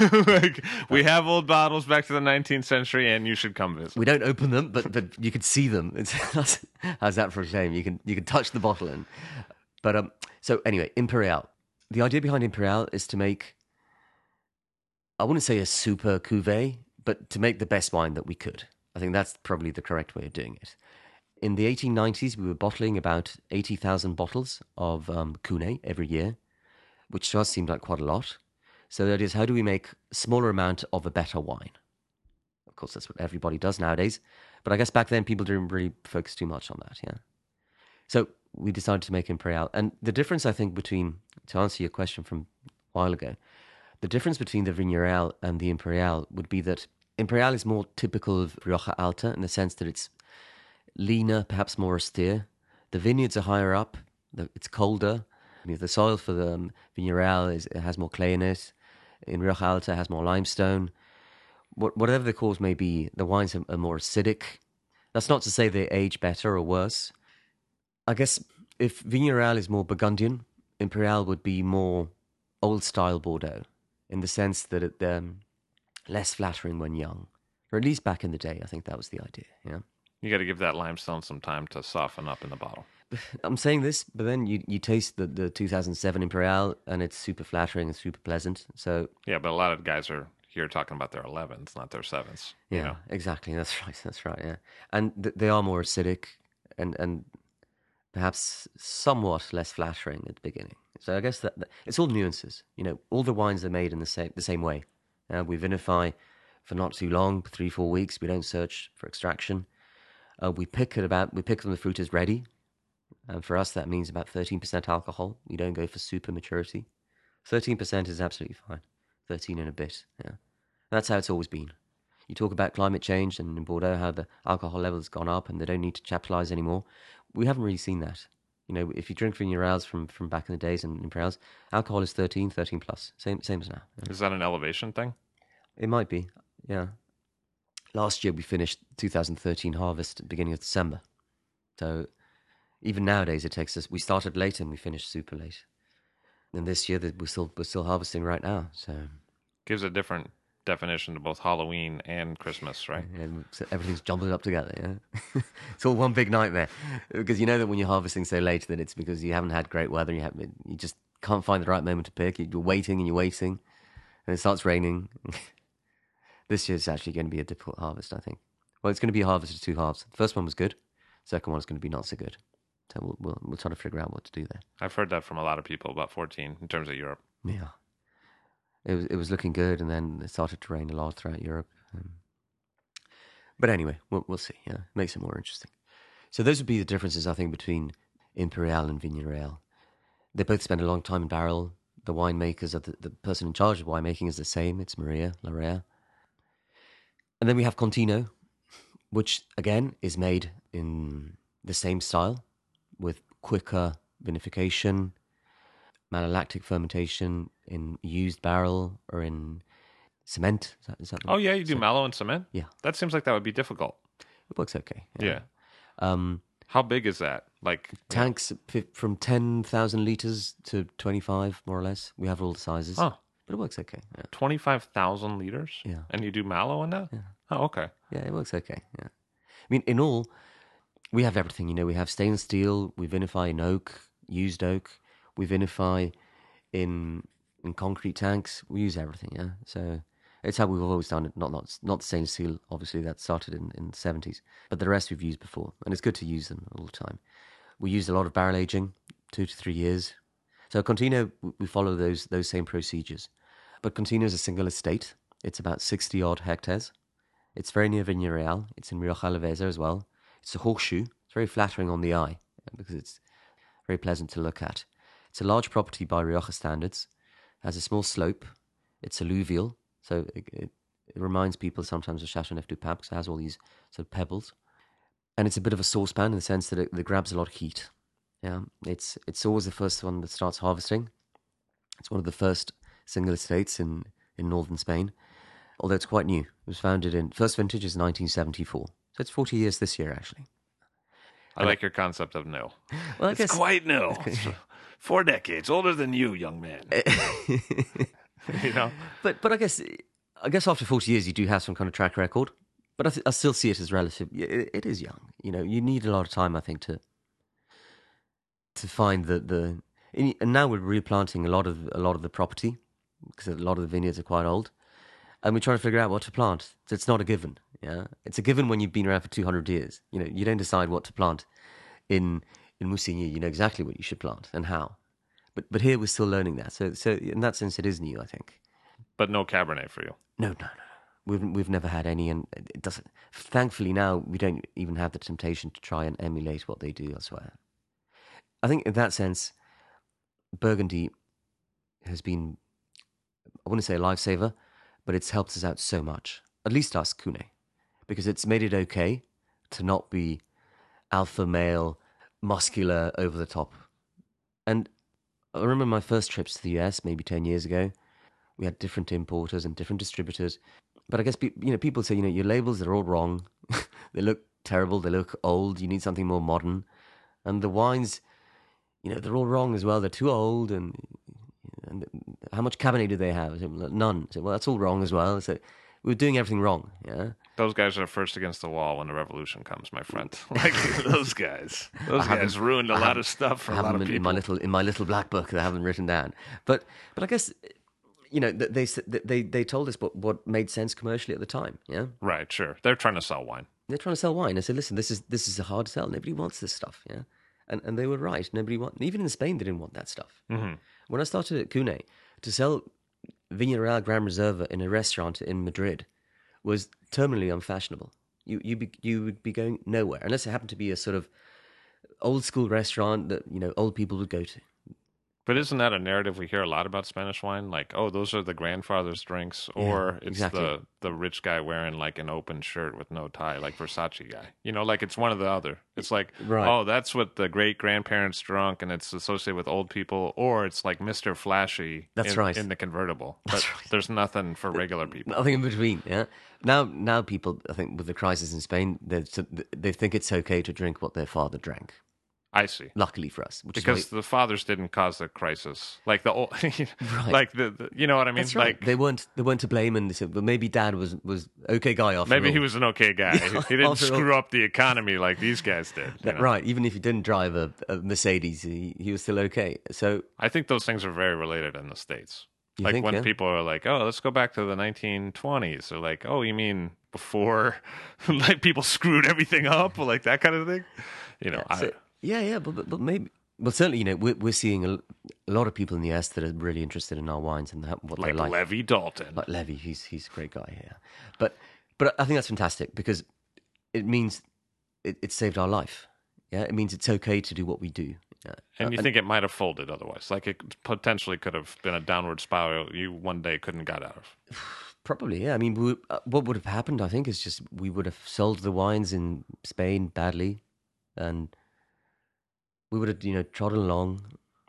We have old bottles back to the 19th century, and you should come visit. We don't open them, but you can see them. How's that for a claim? You can touch the bottle in. But so anyway, Imperial. The idea behind Imperial is to make, I wouldn't say a super cuvée, but to make the best wine that we could. I think that's probably the correct way of doing it. In the 1890s, we were bottling about 80,000 bottles of Cune every year, which to us seemed like quite a lot. So that is, how do we make a smaller amount of a better wine? Of course, that's what everybody does nowadays. But I guess back then, people didn't really focus too much on that, yeah. So we decided to make Imperial. And the difference, I think, to answer your question from a while ago, the difference between the Viña Real and the Imperial would be that Imperial is more typical of Rioja Alta in the sense that it's leaner, perhaps more austere. The vineyards are higher up. It's colder. The soil for the Viña Real has more clay in it. In Rioja Alta, it has more limestone. Whatever the cause may be, the wines are more acidic. That's not to say they age better or worse. I guess if Viña Real is more Burgundian, Imperial would be more old-style Bordeaux, in the sense that they're less flattering when young. Or at least back in the day, I think that was the idea, yeah? You got to give that limestone some time to soften up in the bottle. I'm saying this, but then you taste the 2007 Imperial, and it's super flattering and super pleasant. So yeah, but a lot of guys are here talking about their 11s, not their 7s. Yeah, exactly. That's right, yeah. And they are more acidic and perhaps somewhat less flattering at the beginning. So I guess that it's all nuances. All the wines are made in the same way. We vinify for not too long, 3-4 weeks. We don't search for extraction. We pick when the fruit is ready. And for us, that means about 13% alcohol. We don't go for super maturity. 13% is absolutely fine. 13 and a bit, yeah. That's how it's always been. You talk about climate change and in Bordeaux, how the alcohol level has gone up and they don't need to chaptalize anymore. We haven't really seen that. If you drink Viña Reals from back in the days and Imperials, alcohol is 13 plus. Same as now. Yeah. Is that an elevation thing? It might be, yeah. Last year we finished 2013 harvest at the beginning of December. So even nowadays it takes us. We started late and we finished super late. And this year we're still harvesting right now. So Gives a different definition to both Halloween and Christmas, right? and so everything's jumbled up together. Yeah, it's all one big nightmare because you know that when you're harvesting so late, that it's because you haven't had great weather. You just can't find the right moment to pick. You're waiting and you're waiting, and it starts raining. This year's actually going to be a difficult harvest, I think. Well, it's going to be a harvest of two halves. The first one was good. The second one is going to be not so good. So we'll try to figure out what to do there. I've heard that from a lot of people about 14 in terms of Europe. Yeah, it was looking good, and then it started to rain a lot throughout Europe. But anyway, we'll see. Yeah, it makes it more interesting. So those would be the differences, I think, between Imperial and Vigna Real. They both spend a long time in barrel. The winemakers, the person in charge of winemaking is the same. It's Maria Larrea. And then we have Contino, which again is made in the same style with quicker vinification, malolactic fermentation in used barrel or in cement. Is that Oh, yeah, you do mallow and cement? Yeah. That seems like that would be difficult. It works okay. Yeah. Um, How big is that? Like tanks from 10,000 litres to 25, more or less. We have all the sizes. Oh. But it works okay. Yeah. 25,000 liters? Yeah. And you do mallow in that? Yeah. Oh, okay. Yeah, it works okay. Yeah. I mean, in all, we have everything. You know, we have stainless steel, we vinify in oak, used oak, we vinify in concrete tanks. We use everything, yeah. So it's how we've always done it. Not stainless steel, obviously, that started in the 70s. But the rest we've used before. And it's good to use them all the time. We use a lot of barrel aging, 2 to 3 years. So Contino, we follow those same procedures. But Contino is a single estate. It's about 60 odd hectares. It's very near Vigna Real. It's in Rioja Alavesa as well. It's a horseshoe. It's very flattering on the eye because it's very pleasant to look at. It's a large property by Rioja standards. It has a small slope. It's alluvial, so it reminds people sometimes of Châteauneuf du Pape because it has all these sort of pebbles. And it's a bit of a saucepan in the sense that it grabs a lot of heat. Yeah, it's always the first one that starts harvesting. It's one of the first single estates in northern Spain, although it's quite new. It was founded first vintage is 1974. So it's 40 years this year, actually. I like your concept of new. Well, I It's guess quite new. It's 4 decades older than you, young man. You know? But I guess after 40 years you do have some kind of track record. But I still see it as relative. It is young. You know, you need a lot of time, I think, to find and now we're replanting a lot of the property because a lot of the vineyards are quite old, and we're trying to figure out what to plant. So it's not a given. Yeah, it's a given when you've been around for 200 years. You know, you don't decide what to plant in Moussigny. You know exactly what you should plant and how. But here we're still learning that. So in that sense, it is new, I think. But no Cabernet for you. No. We've never had any, and it doesn't. Thankfully, now we don't even have the temptation to try and emulate what they do elsewhere. I think in that sense, Burgundy has been, I wouldn't say a lifesaver, but it's helped us out so much. At least us, Cunet, because it's made it okay to not be alpha male, muscular, over the top. And I remember my first trips to the US, maybe 10 years ago. We had different importers and different distributors. But I guess people say, your labels, they're all wrong. They look terrible. They look old. You need something more modern. And the wines, they're all wrong as well. They're too old. And how much Cabernet do they have? I said, well, none. I said, well, that's all wrong as well. So we're doing everything wrong. Yeah. Those guys are first against the wall when the revolution comes, my friend. Like those guys. Those guys ruined a lot of stuff for a lot of people. In my little black book that I haven't written down. But I guess they told us what made sense commercially at the time. Yeah. Right. Sure. They're trying to sell wine. They're trying to sell wine. I said, listen, this is a hard sell. Nobody wants this stuff. Yeah. And they were right. Even in Spain, they didn't want that stuff. Mm-hmm. When I started at Cunet, to sell Vigna Real Gran Reserva in a restaurant in Madrid was terminally unfashionable. You would be going nowhere unless it happened to be a sort of old school restaurant that old people would go to. But isn't that a narrative we hear a lot about Spanish wine? Like, oh, those are the grandfather's drinks, or it's exactly. the rich guy wearing like an open shirt with no tie, like Versace guy. You know, like it's one or the other. It's like, Right. oh, that's what the great grandparents drunk, and it's associated with old people, or it's like Mr. Flashy That's right. in the convertible. That's But right. there's nothing for regular people. Nothing in between. Yeah. Now people, I think, with the crisis in Spain, they think it's okay to drink what their father drank. I see. Luckily for us, which Because is why, the fathers didn't cause the crisis, like the old, right. like the you know what I mean? That's right. Like They weren't to blame, and they said, well, maybe Dad was okay guy after maybe all. he was an okay guy. Yeah, He didn't after all. screw up the economy like these guys did. You know? Right. Even if he didn't drive a Mercedes, he was still okay. So I think those things are very related in the States. you Like think, when yeah? people are like, "Oh, let's go back to the 1920s," or like, "Oh, you mean before like people screwed everything up," or like that kind of thing. You know, So, yeah, but maybe. Well, certainly, we're seeing a lot of people in the US that are really interested in our wines and what like they're like. Levy Dalton. Like Levy, he's a great guy here. But I think that's fantastic because it means it saved our life. Yeah, it means it's okay to do what we do. Yeah. And you think it might have folded otherwise? Like it potentially could have been a downward spiral you one day couldn't get out of. Probably, yeah. I mean, what would have happened, I think, is just we would have sold the wines in Spain badly, and we would have, trodden along.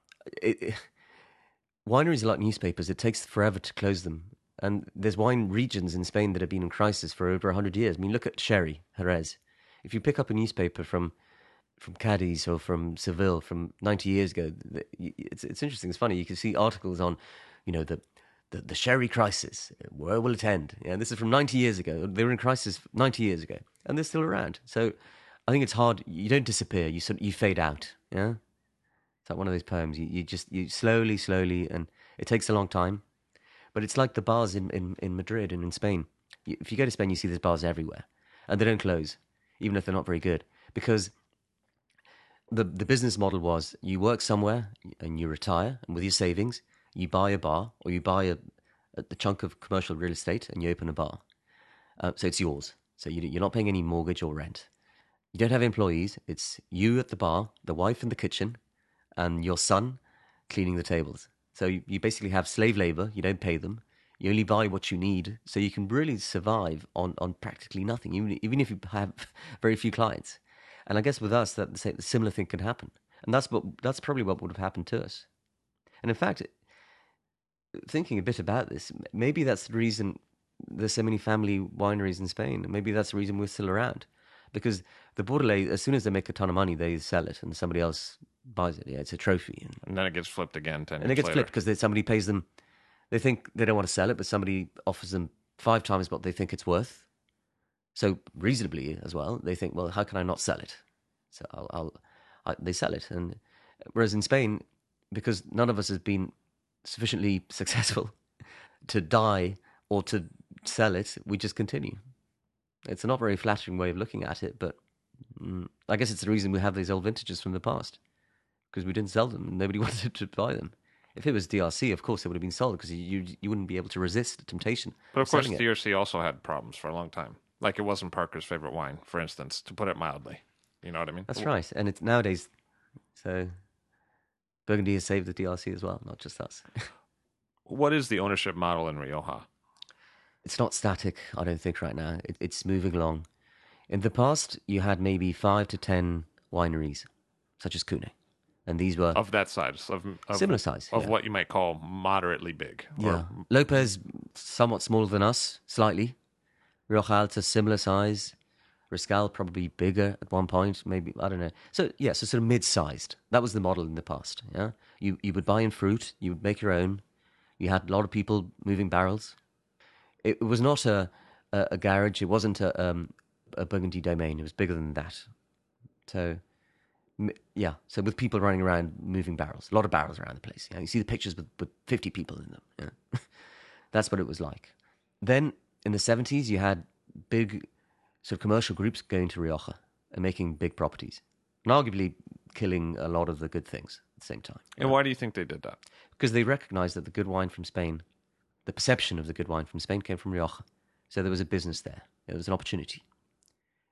Wineries are like newspapers; it takes forever to close them. And there's wine regions in Spain that have been in crisis for over 100 years. I mean, look at Sherry, Jerez. If you pick up a newspaper from Cadiz or from Seville from 90 years ago, it's interesting. It's funny. You can see articles on, the sherry crisis. Where will it end? Yeah, this is from 90 years ago. They were in crisis 90 years ago, and they're still around. So I think it's hard. You don't disappear. You fade out. Yeah, it's like one of those poems. You slowly, and it takes a long time. But it's like the bars in Madrid and in Spain. If you go to Spain, you see there's bars everywhere, and they don't close, even if they're not very good, because the business model was you work somewhere and you retire, and with your savings, you buy a bar or you buy a chunk of commercial real estate and you open a bar. So it's yours. So you're not paying any mortgage or rent. You don't have employees. It's you at the bar, the wife in the kitchen, and your son cleaning the tables. So you basically have slave labor. You don't pay them. You only buy what you need, so you can really survive on practically nothing, even if you have very few clients. And I guess with us, that the similar thing can happen, and that's probably what would have happened to us. And in fact, thinking a bit about this, maybe that's the reason there's so many family wineries in Spain. Maybe that's the reason we're still around, because the Bordelais, as soon as they make a ton of money, they sell it, and somebody else buys it. Yeah, it's a trophy, And then it gets flipped again 10 and it years gets later. flipped because somebody pays them. They think they don't want to sell it, but somebody offers them 5 times what they think it's worth. So reasonably as well, they think, well, how can I not sell it? So they sell it. And whereas in Spain, because none of us has been sufficiently successful to die or to sell it, we just continue. It's a not very flattering way of looking at it, but I guess it's the reason we have these old vintages from the past, because we didn't sell them and nobody wanted to buy them. If it was DRC, of course, it would have been sold because you wouldn't be able to resist the temptation. But of course, selling it. DRC also had problems for a long time. Like it wasn't Parker's favorite wine, for instance, to put it mildly. You know what I mean? That's right, and it's nowadays. So Burgundy has saved the DRC as well, not just us. What is the ownership model in Rioja? It's not static, I don't think, right now. It's moving along. In the past, you had maybe 5 to 10 wineries, such as Cune, and these were Of that size, of similar size. of yeah. what you might call moderately big. Yeah, Lopez somewhat smaller than us, slightly. Rioja Alta similar size. Riscal probably bigger at one point, maybe, I don't know. So yeah, so sort of mid-sized. That was the model in the past. Yeah, you would buy in fruit, you would make your own. You had a lot of people moving barrels. It was not a garage. It wasn't a Burgundy domain. It was bigger than that. So yeah, so with people running around moving barrels, a lot of barrels around the place. You see the pictures with 50 people in them. Yeah. That's what it was like. Then in the 70s, you had big sort of commercial groups going to Rioja and making big properties, and arguably killing a lot of the good things at the same time. And why do you think they did that? Because they recognized that the good wine from Spain, the perception of the good wine from Spain came from Rioja. So there was a business there. There was an opportunity.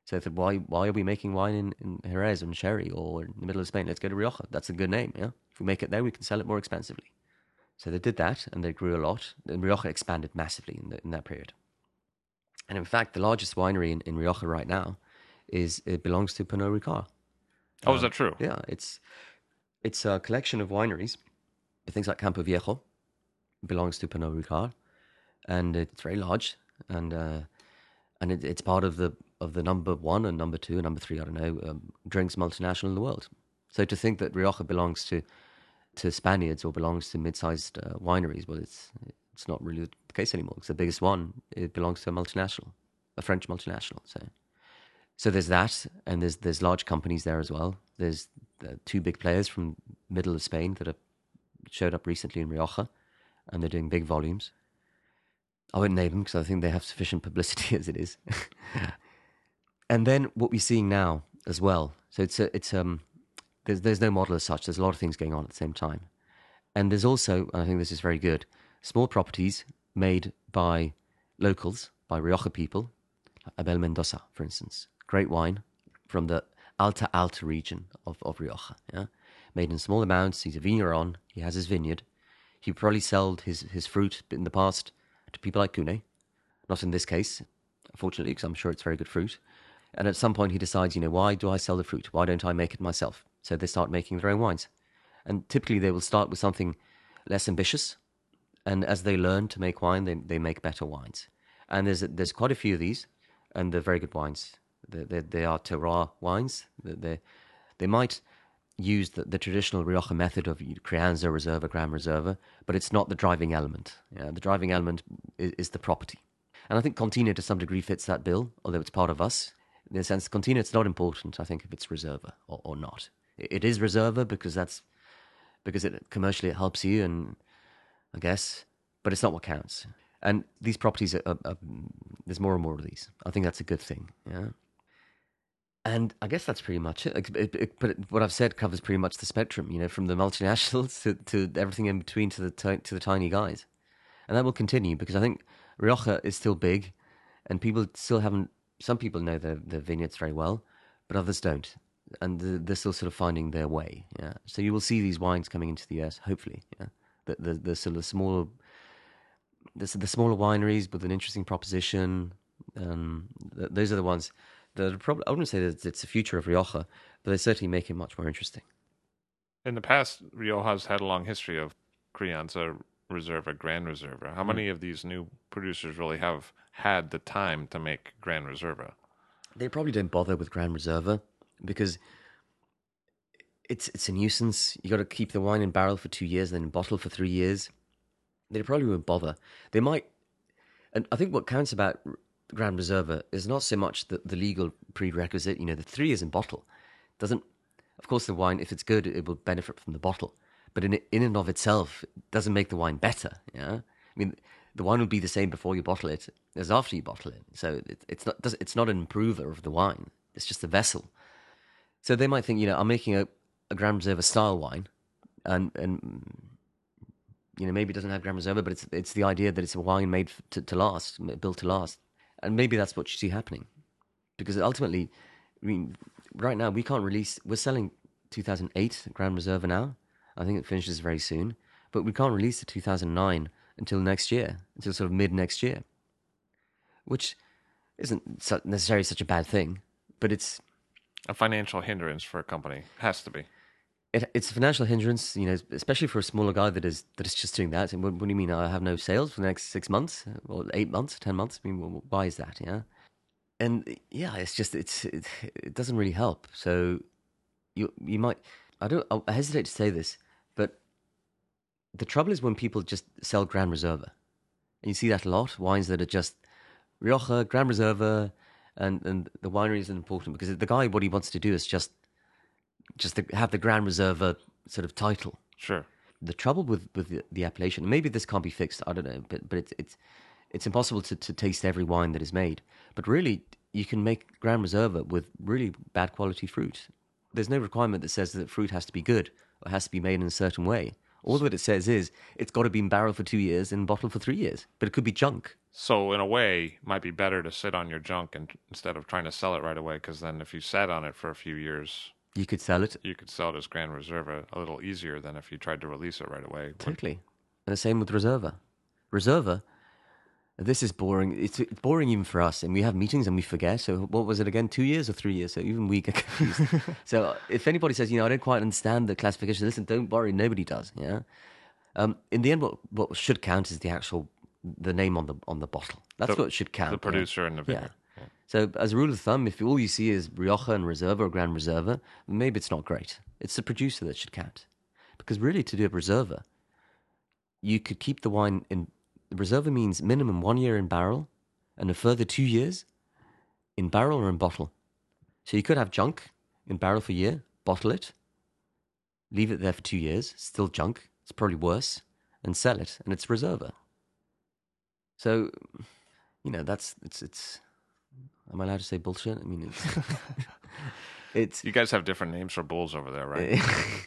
So I thought, why are we making wine in Jerez and Sherry or in the middle of Spain? Let's go to Rioja. That's a good name, yeah? If we make it there, we can sell it more expensively. So they did that, and they grew a lot. And Rioja expanded massively in that period. And in fact, the largest winery in Rioja right now it belongs to Pernod Ricard. Oh, is that true? Yeah, it's a collection of wineries. Things like Campo Viejo belongs to Pernod Ricard, and it's very large, and it's part of the number one and number two and number three, I don't know, drinks multinational in the world. So to think that Rioja belongs to Spaniards or belongs to mid-sized wineries, well, it's not really the case anymore. It's the biggest one. It belongs to a French multinational. So there's that, and there's large companies there as well. There's two big players from middle of Spain that have showed up recently in Rioja, and they're doing big volumes. I wouldn't name them because I think they have sufficient publicity as it is. And then what we're seeing now as well. So there's no model as such. There's a lot of things going on at the same time, and there's also, and I think this is very good, small properties made by locals, by Rioja people, Abel Mendoza, for instance, great wine from the Alta region of Rioja. Yeah, made in small amounts. He's a vigneron. He has his vineyard. He probably sold his fruit in the past to people like Cune. Not in this case, fortunately, because I'm sure it's very good fruit. And at some point he decides, why do I sell the fruit? Why don't I make it myself? So they start making their own wines. And typically they will start with something less ambitious. And as they learn to make wine, they make better wines. And there's quite a few of these, and they're very good wines. They are terroir wines. They might use the traditional Rioja method of Crianza, Reserva, Gran Reserva, but it's not the driving element. Yeah, the driving element is the property. And I think Contino to some degree fits that bill, although it's part of us. In the sense, Contino, it's not important, I think, if it's Reserva or not. It is Reserva because commercially it helps you, and I guess, but it's not what counts. And these properties there's more and more of these. I think that's a good thing. Yeah. And I guess that's pretty much it. But what I've said covers pretty much the spectrum, from the multinationals to everything in between to the tiny guys. And that will continue because I think Rioja is still big, and people still haven't. Some people know their vineyards very well, but others don't, and they're still sort of finding their way. Yeah. So you will see these wines coming into the US, hopefully. Yeah. The sort of smaller. The smaller wineries with an interesting proposition. Those are the ones that are probably, I wouldn't say that it's the future of Rioja, but they certainly make it much more interesting. In the past, Rioja's had a long history of Crianza, Reserva, Gran Reserva. How many of these new producers really have had the time to make Gran Reserva? They probably don't bother with Gran Reserva because it's a nuisance. You got to keep the wine in barrel for 2 years, then in bottle for 3 years. They probably won't bother. They might, and I think what counts about Gran Reserva is not so much the legal prerequisite. The 3 years in bottle doesn't. Of course, the wine, if it's good, it will benefit from the bottle. But in and of itself, it doesn't make the wine better. Yeah, I mean, the wine will be the same before you bottle it as after you bottle it. So it's not an improver of the wine. It's just a vessel. So they might think, I'm making a Gran Reserva style wine, and maybe it doesn't have Gran Reserva, but it's the idea that it's a wine made to last, built to last. And maybe that's what you see happening. Because ultimately, right now, we're selling 2008 Gran Reserva now. I think it finishes very soon. But we can't release the 2009 until next year, until sort of mid next year. Which isn't necessarily such a bad thing, but it's a financial hindrance for a company. Has to be. It's a financial hindrance, especially for a smaller guy that is just doing that. And what do you mean? I have no sales for the next 6 months, or 8 months, 10 months? I mean, why is that? Yeah, and yeah, it's just it doesn't really help. So you might I hesitate to say this, but the trouble is when people just sell Gran Reserva, and you see that a lot. Wines that are just Rioja, Gran Reserva, and the winery isn't important because the guy, what he wants to do is just to have the Gran Reserva sort of title. Sure. The trouble with the appellation, maybe this can't be fixed, I don't know, but it's impossible to taste every wine that is made. But really, you can make Gran Reserva with really bad quality fruit. There's no requirement that says that fruit has to be good or has to be made in a certain way. All that it says is it's got to be in barrel for 2 years and bottled for 3 years. But it could be junk. So in a way, it might be better to sit on your junk instead of trying to sell it right away. Because then, if you sat on it for a few years, You could sell it. you could sell it as Grand Reserva a little easier than if you tried to release it right away. Totally. And the same with Reserva. Reserva, this is boring. It's boring even for us. And we have meetings and we forget. So what was it again? 2 years or 3 years? So even we get confused. So if anybody says, I don't quite understand the classification, listen, don't worry, nobody does. Yeah. In the end, what should count is the name on the bottle. That's what should count. The producer and the vineyard. Yeah. So as a rule of thumb, if all you see is Rioja and Reserva or Grand Reserva, maybe it's not great. It's the producer that should count. Because really, to do a Reserva, you could keep the wine in... Reserva means minimum 1 year in barrel and a further 2 years in barrel or in bottle. So you could have junk in barrel for a year, bottle it, leave it there for 2 years, still junk, it's probably worse, and sell it, and it's Reserva. So, it's am I allowed to say bullshit? I mean, it's You guys have different names for bulls over there, right?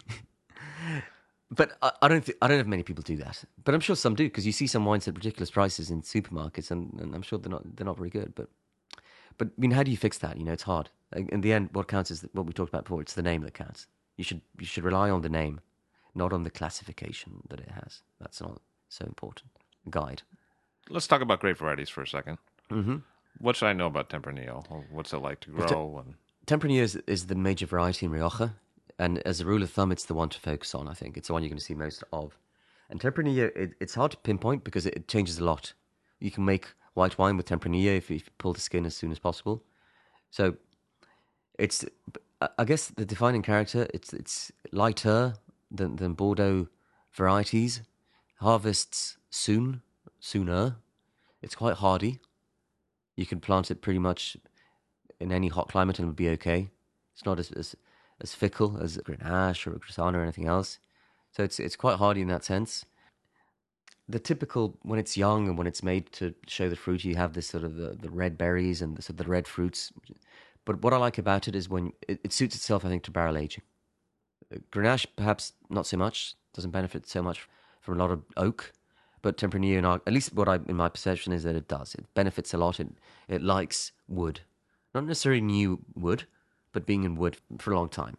But I don't know if many people do that. But I'm sure some do, because you see some wines at ridiculous prices in supermarkets, and I'm sure they're not very good. But I mean, how do you fix that? It's hard. In the end, what counts is what we talked about before. It's the name that counts. You should rely on the name, not on the classification that it has. That's not so important. Guide. Let's talk about grape varieties for a second. Mm-hmm. What should I know about Tempranillo? What's it like to grow? Tempranillo is the major variety in Rioja. And as a rule of thumb, it's the one to focus on, I think. It's the one you're going to see most of. And Tempranillo, it's hard to pinpoint because it changes a lot. You can make white wine with Tempranillo if you pull the skin as soon as possible. So it's, I guess, the defining character, it's lighter than Bordeaux varieties. Harvests sooner. It's quite hardy. You can plant it pretty much in any hot climate and it would be okay. It's not as fickle as Grenache or Grisana or anything else. So it's quite hardy in that sense. The typical, when it's young and when it's made to show the fruit, you have this sort of the red berries and the red fruits. But what I like about it is when it suits itself, I think, to barrel aging. Grenache, perhaps not so much, doesn't benefit so much from a lot of oak. But Tempranillo, at least in my perception, is that it does. It benefits a lot. It likes wood. Not necessarily new wood, but being in wood for a long time,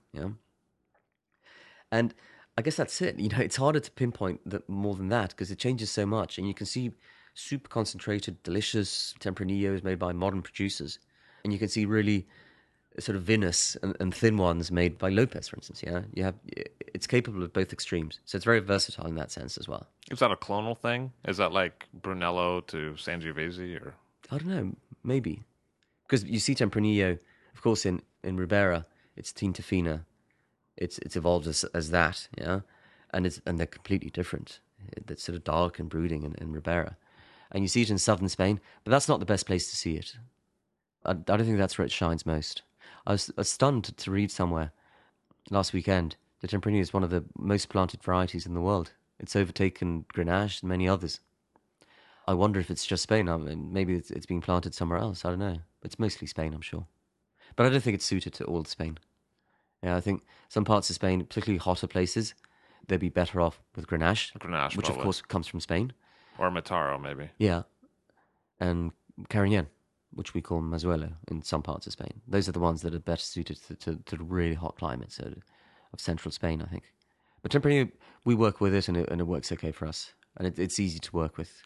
And I guess that's it. It's harder to pinpoint more than that because it changes so much. And you can see super concentrated, delicious Tempranillos made by modern producers. And you can see really sort of vinous and thin ones made by Lopez, for instance, it's capable of both extremes. So it's very versatile in that sense as well. Is that a clonal thing? Is that like Brunello to Sangiovese? Or I don't know, maybe. Because you see Tempranillo, of course, in Ribera, it's Tinta Fina. It's evolved as that, and they're completely different. It's sort of dark and brooding in Ribera, and you see it in southern Spain, but that's not the best place to see it. I don't think that's where it shines most. I was stunned to read somewhere last weekend that Tempranillo is one of the most planted varieties in the world. It's overtaken Grenache and many others. I wonder if it's just Spain. I mean, maybe it's being planted somewhere else. I don't know. It's mostly Spain, I'm sure. But I don't think it's suited to all of Spain. I think some parts of Spain, particularly hotter places, they'd be better off with Grenache, which probably. Of course comes from Spain. Or Mataro, maybe. Yeah. And Carignan, which we call Mazuelo in some parts of Spain. Those are the ones that are better suited to the really hot climates of central Spain, I think. But Tempranillo, we work with it and it works okay for us. And it's easy to work with.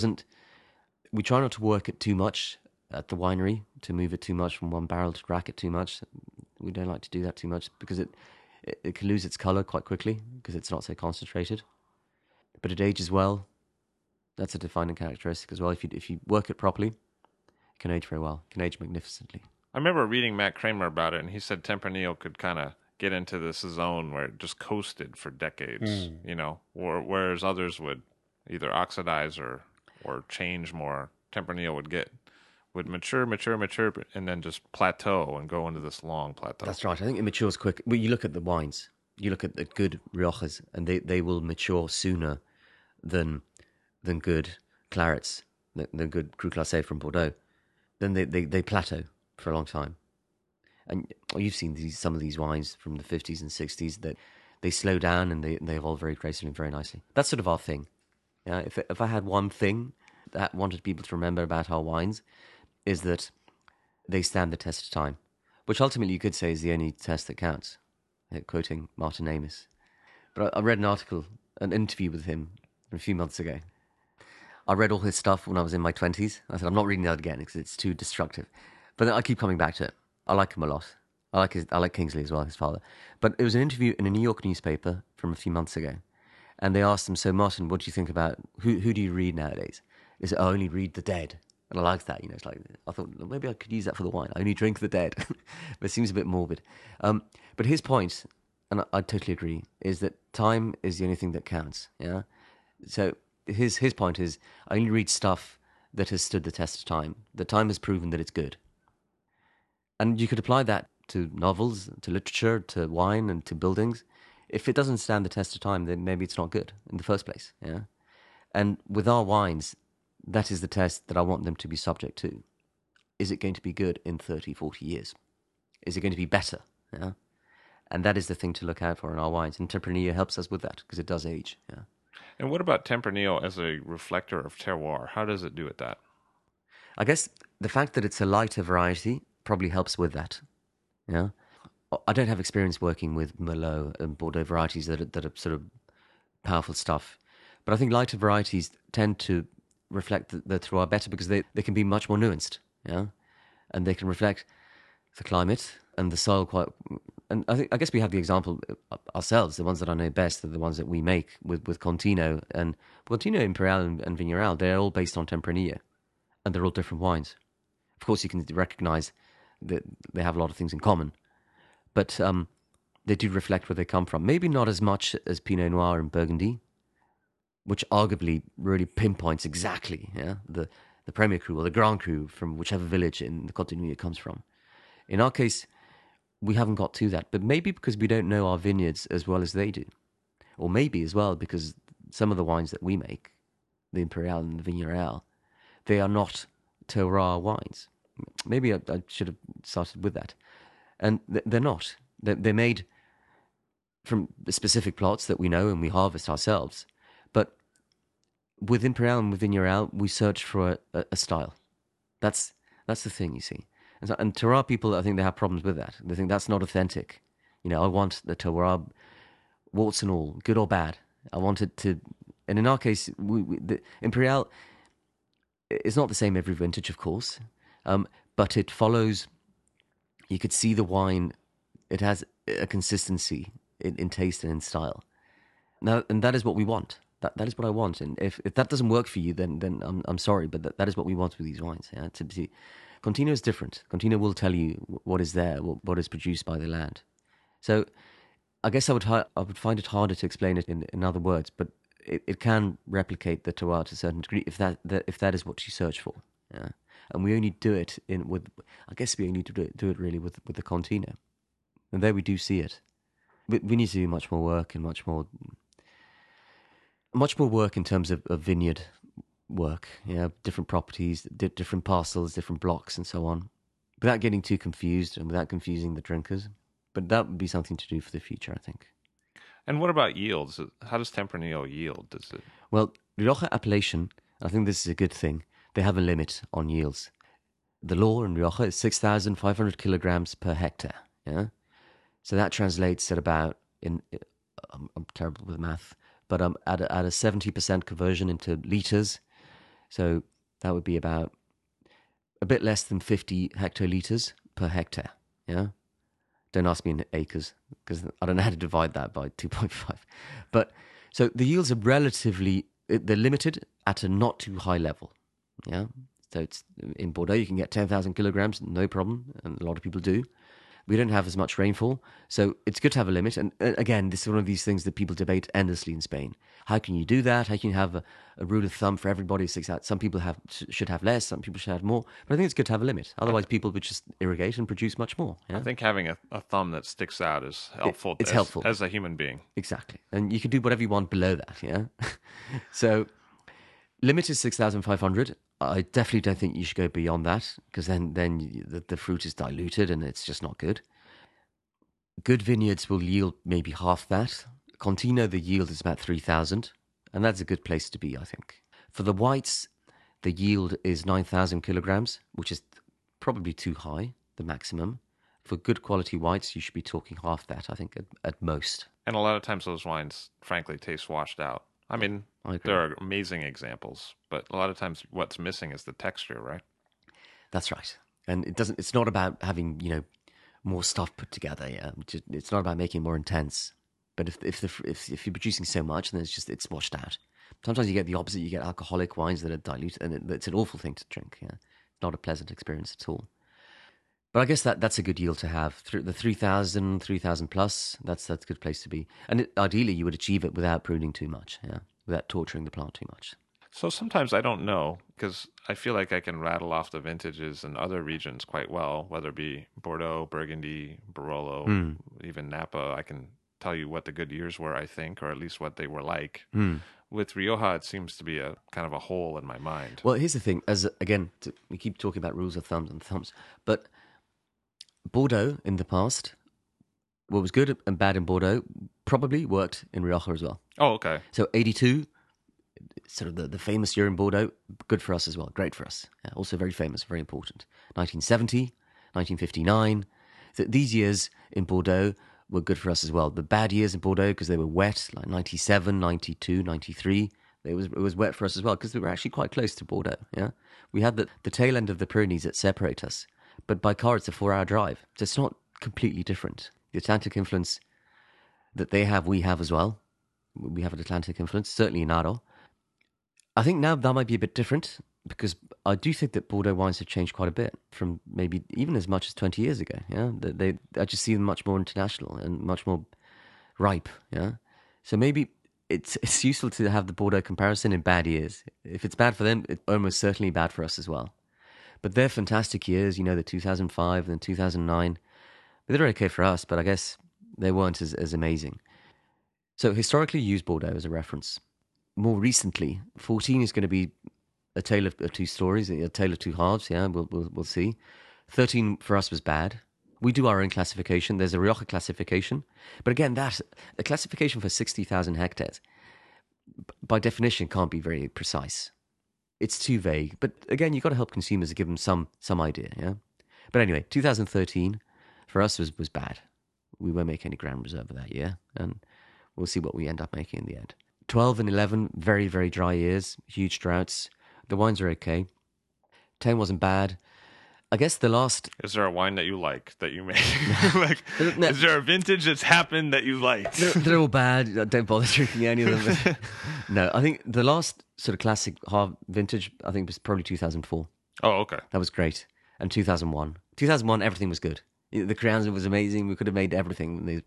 We try not to work it too much at the winery, to move it too much from one barrel, to rack it too much. We don't like to do that too much because it can lose its colour quite quickly because it's not so concentrated. But it ages well. That's a defining characteristic as well. If you work it properly, it can age very well. It can age magnificently. I remember reading Matt Kramer about it, and he said Tempranillo could kind of get into this zone where it just coasted for decades, whereas others would either oxidize or change more. Tempranillo would mature, and then just plateau and go into this long plateau. That's right. I think it matures quick. Well, you look at the wines, you look at the good Riojas, and they will mature sooner than good clarets, than good Cru Classé from Bordeaux. Then they plateau for a long time. And you've seen some of these wines from the 50s and 60s that they slow down and they evolve very gracefully and very nicely. That's sort of our thing. Yeah, if I had one thing that I wanted people to remember about our wines, is that they stand the test of time, which ultimately you could say is the only test that counts. Quoting Martin Amis. But I read an interview with him a few months ago. I read all his stuff when I was in my 20s. I said, I'm not reading that again because it's too destructive. But then I keep coming back to it. I like him a lot. I like Kingsley as well, his father. But it was an interview in a New York newspaper from a few months ago. And they asked him, so Martin, what do you think about, who do you read nowadays? He said, I only read the dead. And I like that, it's like, I thought, well, maybe I could use that for the wine. I only drink the dead. But it seems a bit morbid. But his point, and I totally agree, is that time is the only thing that counts, yeah? So his point is, I only read stuff that has stood the test of time. The time has proven that it's good. And you could apply that to novels, to literature, to wine, and to buildings. If it doesn't stand the test of time, then maybe it's not good in the first place, yeah? And with our wines, that is the test that I want them to be subject to. Is it going to be good in 30, 40 years? Is it going to be better, yeah? And that is the thing to look out for in our wines. And Tempranillo helps us with that because it does age, yeah. And what about Tempranillo as a reflector of terroir? How does it do at that? I guess the fact that it's a lighter variety probably helps with that, yeah. I don't have experience working with Merlot and Bordeaux varieties that are sort of powerful stuff. But I think lighter varieties tend to reflect the terroir better because they can be much more nuanced, yeah? And they can reflect the climate and the soil quite... And I guess we have the example ourselves. The ones that I know best are the ones that we make with Contino. And Contino, Imperial and Vigneral, they're all based on Tempranillo. And they're all different wines. Of course, you can recognize that they have a lot of things in common. But they do reflect where they come from. Maybe not as much as Pinot Noir and Burgundy, which arguably really pinpoints exactly, yeah, the Premier Cru or the Grand Cru from whichever village in the Continent it comes from. In our case, we haven't got to that, but maybe because we don't know our vineyards as well as they do. Or maybe as well because some of the wines that we make, the Imperial and the Vigneral, they are not terroir wines. Maybe I should have started with that. And they're not. They're made from specific plots that we know and we harvest ourselves. But with Imperial and with Vigneral, we search for a style. That's the thing, you see. And terroir people, I think they have problems with that. They think that's not authentic. I want the terroir, warts and all, good or bad. I want it to... And in our case, the Imperial is not the same every vintage, of course, but it follows... You could see the wine, it has a consistency in taste and in style. Now, and that is what we want. That is what I want. And if that doesn't work for you, then I'm sorry, but that is what we want with these wines. Yeah? Contino is different. Contino will tell you what is there, what is produced by the land. So I guess I would find it harder to explain it in other words, but it can replicate the terroir to a certain degree if that is what you search for. Yeah? And we only do it I guess we only do it really with the Contino. And there we do see it. But we need to do much more work and much more work in terms of vineyard work, different properties, different parcels, different blocks and so on, without getting too confused and without confusing the drinkers. But that would be something to do for the future, I think. And what about yields? How does Tempranillo yield? Well, Rioja appellation, I think this is a good thing. They have a limit on yields. The law in Rioja is 6,500 kilograms per hectare. Yeah, so that translates at about I'm terrible with math, but at a 70% conversion into liters. So that would be about a bit less than 50 hectoliters per hectare. Yeah, don't ask me in acres because I don't know how to divide that by 2.5. But so the yields are they're limited at a not too high level. Yeah, so it's in Bordeaux you can get 10,000 kilograms, no problem, and a lot of people do. We don't have as much rainfall, so it's good to have a limit. And again, this is one of these things that people debate endlessly in Spain. How can you do that? How can you have a rule of thumb for everybody? Some people should have less, some people should have more. But I think it's good to have a limit. Otherwise, people would just irrigate and produce much more. Yeah? I think having a thumb that sticks out is helpful. It's helpful as a human being. Exactly, and you can do whatever you want below that. Yeah, so limit is 6,500. I definitely don't think you should go beyond that because then the fruit is diluted and it's just not good. Good vineyards will yield maybe half that. Contino, the yield is about 3,000, and that's a good place to be, I think. For the whites, the yield is 9,000 kilograms, which is probably too high, the maximum. For good quality whites, you should be talking half that, I think, at most. And a lot of times those wines, frankly, taste washed out. I mean, I agree. there are amazing examples, but a lot of times what's missing is the texture, right? That's right. And it's not about having, more stuff put together, yeah. It's not about making it more intense. But if you're producing so much, then it's washed out. Sometimes you get the opposite. You get alcoholic wines that are diluted, and it's an awful thing to drink. Yeah, not a pleasant experience at all. But I guess that's a good yield to have. Through the 3,000 plus, that's a good place to be. And ideally, you would achieve it without pruning too much, yeah, without torturing the plant too much. So sometimes I don't know because I feel like I can rattle off the vintages in other regions quite well, whether it be Bordeaux, Burgundy, Barolo, even Napa. I can tell you what the good years were, I think, or at least what they were like. With Rioja, it seems to be a kind of a hole in my mind. Well, here's the thing. We keep talking about rules of thumbs, but Bordeaux in the past, what was good and bad in Bordeaux, probably worked in Rioja as well. Oh, okay. So 82, sort of the famous year in Bordeaux, good for us as well, great for us. Yeah, also very famous, very important. 1970, 1959. So these years in Bordeaux were good for us as well. The bad years in Bordeaux, because they were wet, like 97, 92, 93, it was wet for us as well, because we were actually quite close to Bordeaux. Yeah, we had the tail end of the Pyrenees that separate us, but by car it's a 4-hour drive, so it's not completely different. The Atlantic influence that they have, we have as well. We have an Atlantic influence, certainly in Aro. I think now that might be a bit different, because I do think that Bordeaux wines have changed quite a bit from maybe even as much as 20 years ago. Yeah, I just see them much more international and much more ripe. Yeah, so maybe it's useful to have the Bordeaux comparison in bad years. If it's bad for them, it's almost certainly bad for us as well. But they're fantastic years, the 2005 and 2009. They're okay for us, but I guess they weren't as amazing. So historically, use Bordeaux as a reference. More recently, 14 is going to be a tale of two stories, a tale of two halves. Yeah, we'll see. 13 for us was bad. We do our own classification. There's a Rioja classification, but again, a classification for 60,000 hectares, by definition, can't be very precise. It's too vague. But again, you've got to help consumers, give them some idea. Yeah. But anyway, 2013 for us was bad. We won't make any Grand Reserve that year, and we'll see what we end up making in the end. 12 and 11, very, very dry years, huge droughts. The wines are okay. 10 wasn't bad. I guess the last... Is there a wine that you like, that you make? Is there a vintage that's happened that you liked? They're all bad. I don't bother drinking any of them. But no, I think the last sort of classic hard vintage, I think, was probably 2004. Oh, okay. That was great. And 2001. 2001, everything was good. The Crianza was amazing. We could have made everything.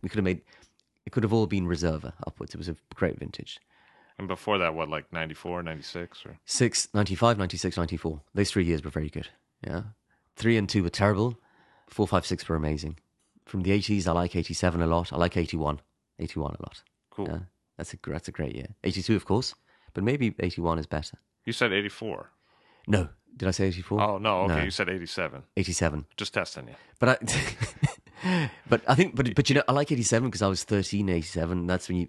It could have all been Reserva upwards. It was a great vintage. And before that, what, like 94, 96? Or? 95, 96, 94. Those 3 years were very good. Yeah. 3 and 2 were terrible. 4, 5, 6 were amazing. From the 80s, I like 87 a lot. I like 81. 81 a lot. Cool. Yeah, that's a great year. 82, of course, but maybe 81 is better. You said 84. No. Did I say 84? Oh, no. Okay, No. You said 87. 87. Just testing you. But I think, I like 87 because I was 13, 87. That's when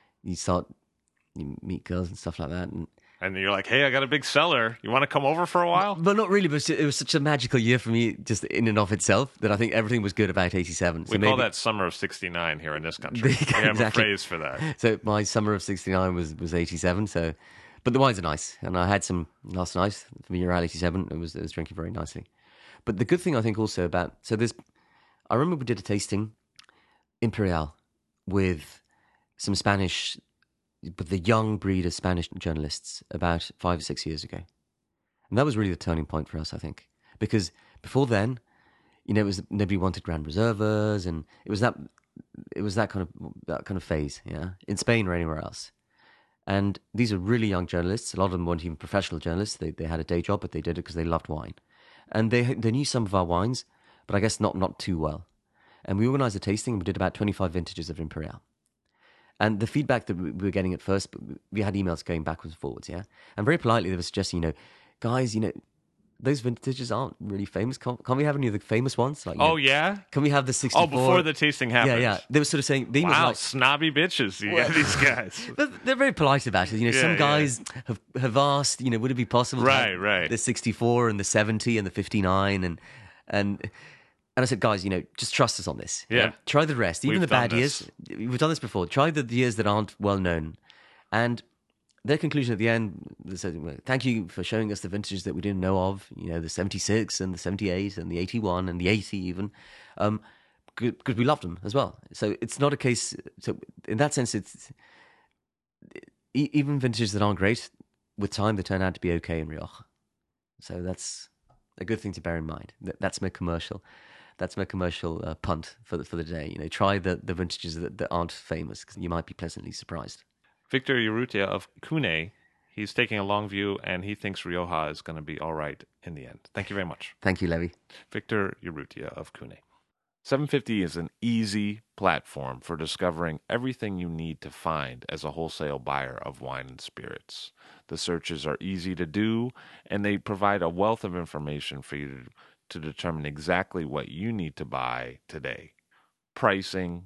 you meet girls and stuff like that. And you're like, hey, I got a big cellar. You want to come over for a while? But not really. But it was such a magical year for me, just in and of itself, that I think everything was good about 87. We call that summer of 69 here in this country. We have Exactly. a phrase for that. So my summer of 69 was 87. So, but the wines are nice, and I had some last night from Ural 87. It was drinking very nicely. But the good thing I think also I remember we did a tasting, Imperial, with some Spanish, with the young breed of Spanish journalists about 5 or 6 years ago. And that was really the turning point for us, I think. Because before then, it was nobody wanted Grand Reservas, and it was that kind of phase, yeah, in Spain or anywhere else. And these are really young journalists. A lot of them weren't even professional journalists. They had a day job, but they did it because they loved wine. And they knew some of our wines, but I guess not too well. And we organised a tasting, and we did about 25 vintages of Imperial. And the feedback that we were getting at first, we had emails going backwards and forwards, yeah? And very politely, they were suggesting, guys, those vintages aren't really famous. Can't we have any of the famous ones? Like, Oh, yeah? Can we have the 64? Oh, before the tasting happens. Yeah. They were sort of saying... They Wow, like, snobby bitches, you got these guys. but they're very polite about it. Some guys have asked, would it be possible to have the 64 and the 70 and the 59 and I said, guys, just trust us on this. Yeah. Try the rest. Even We've the bad done years. We've done this before. Try the years that aren't well known. And their conclusion at the end, they said, well, thank you for showing us the vintages that we didn't know of, the 76 and the 78 and the 81 and the 80 even, because we loved them as well. So it's not a case, so in that sense, it's even vintages that aren't great, with time they turn out to be okay in Rioja. So that's a good thing to bear in mind. That's my commercial. That's my commercial punt for the day. Try the vintages that aren't famous, because you might be pleasantly surprised. Victor Urrutia of Cune, he's taking a long view, and he thinks Rioja is going to be all right in the end. Thank you very much. Thank you, Levy. Victor Urrutia of Cune. 750 is an easy platform for discovering everything you need to find as a wholesale buyer of wine and spirits. The searches are easy to do, and they provide a wealth of information for you to determine exactly what you need to buy today. Pricing,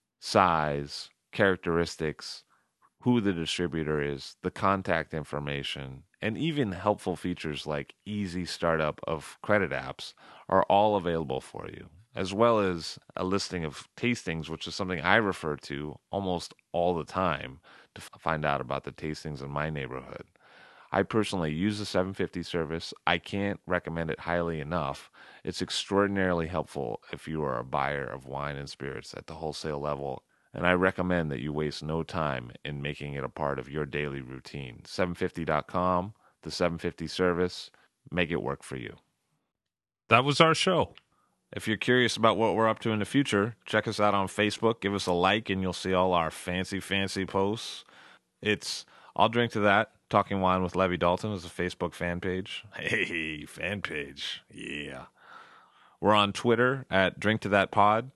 size, characteristics, who the distributor is, the contact information, and even helpful features like easy startup of credit apps are all available for you, as well as a listing of tastings, which is something I refer to almost all the time to find out about the tastings in my neighborhood. I personally use the 750 service. I can't recommend it highly enough. It's extraordinarily helpful if you are a buyer of wine and spirits at the wholesale level, and I recommend that you waste no time in making it a part of your daily routine. 750.com, the 750 service, make it work for you. That was our show. If you're curious about what we're up to in the future, check us out on Facebook. Give us a like, and you'll see all our fancy posts. It's I'll Drink to That, Talking Wine with Levy Dalton is a Facebook fan page. Hey, fan page. Yeah. We're on Twitter at Drink to That Pod.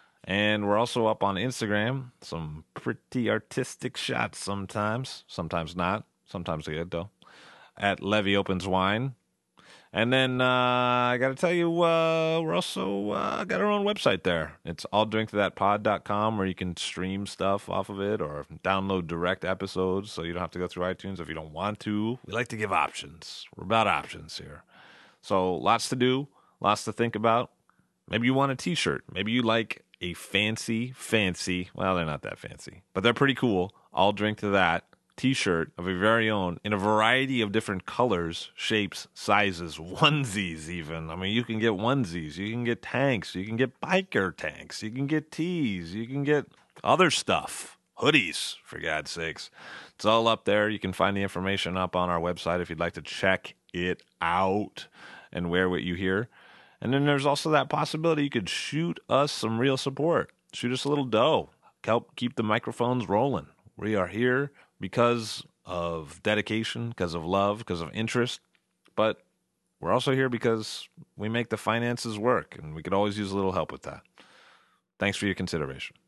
And we're also up on Instagram. Some pretty artistic shots sometimes. Sometimes not. Sometimes good, though. At Levy Opens Wine. And then I got to tell you, we're also got our own website there. It's alldrinktothatpod.com, where you can stream stuff off of it or download direct episodes so you don't have to go through iTunes if you don't want to. We like to give options. We're about options here. So lots to do, lots to think about. Maybe you want a T-shirt. Maybe you like a fancy, well, they're not that fancy, but they're pretty cool. I'll Drink to That T-shirt of your very own in a variety of different colors, shapes, sizes, onesies even. I mean, you can get onesies, you can get tanks, you can get biker tanks, you can get tees, you can get other stuff, hoodies, for God's sakes. It's all up there. You can find the information up on our website if you'd like to check it out and wear what you hear. And then there's also that possibility you could shoot us some real support. Shoot us a little dough. Help keep the microphones rolling. We are here because of dedication, because of love, because of interest. But we're also here because we make the finances work, and we could always use a little help with that. Thanks for your consideration.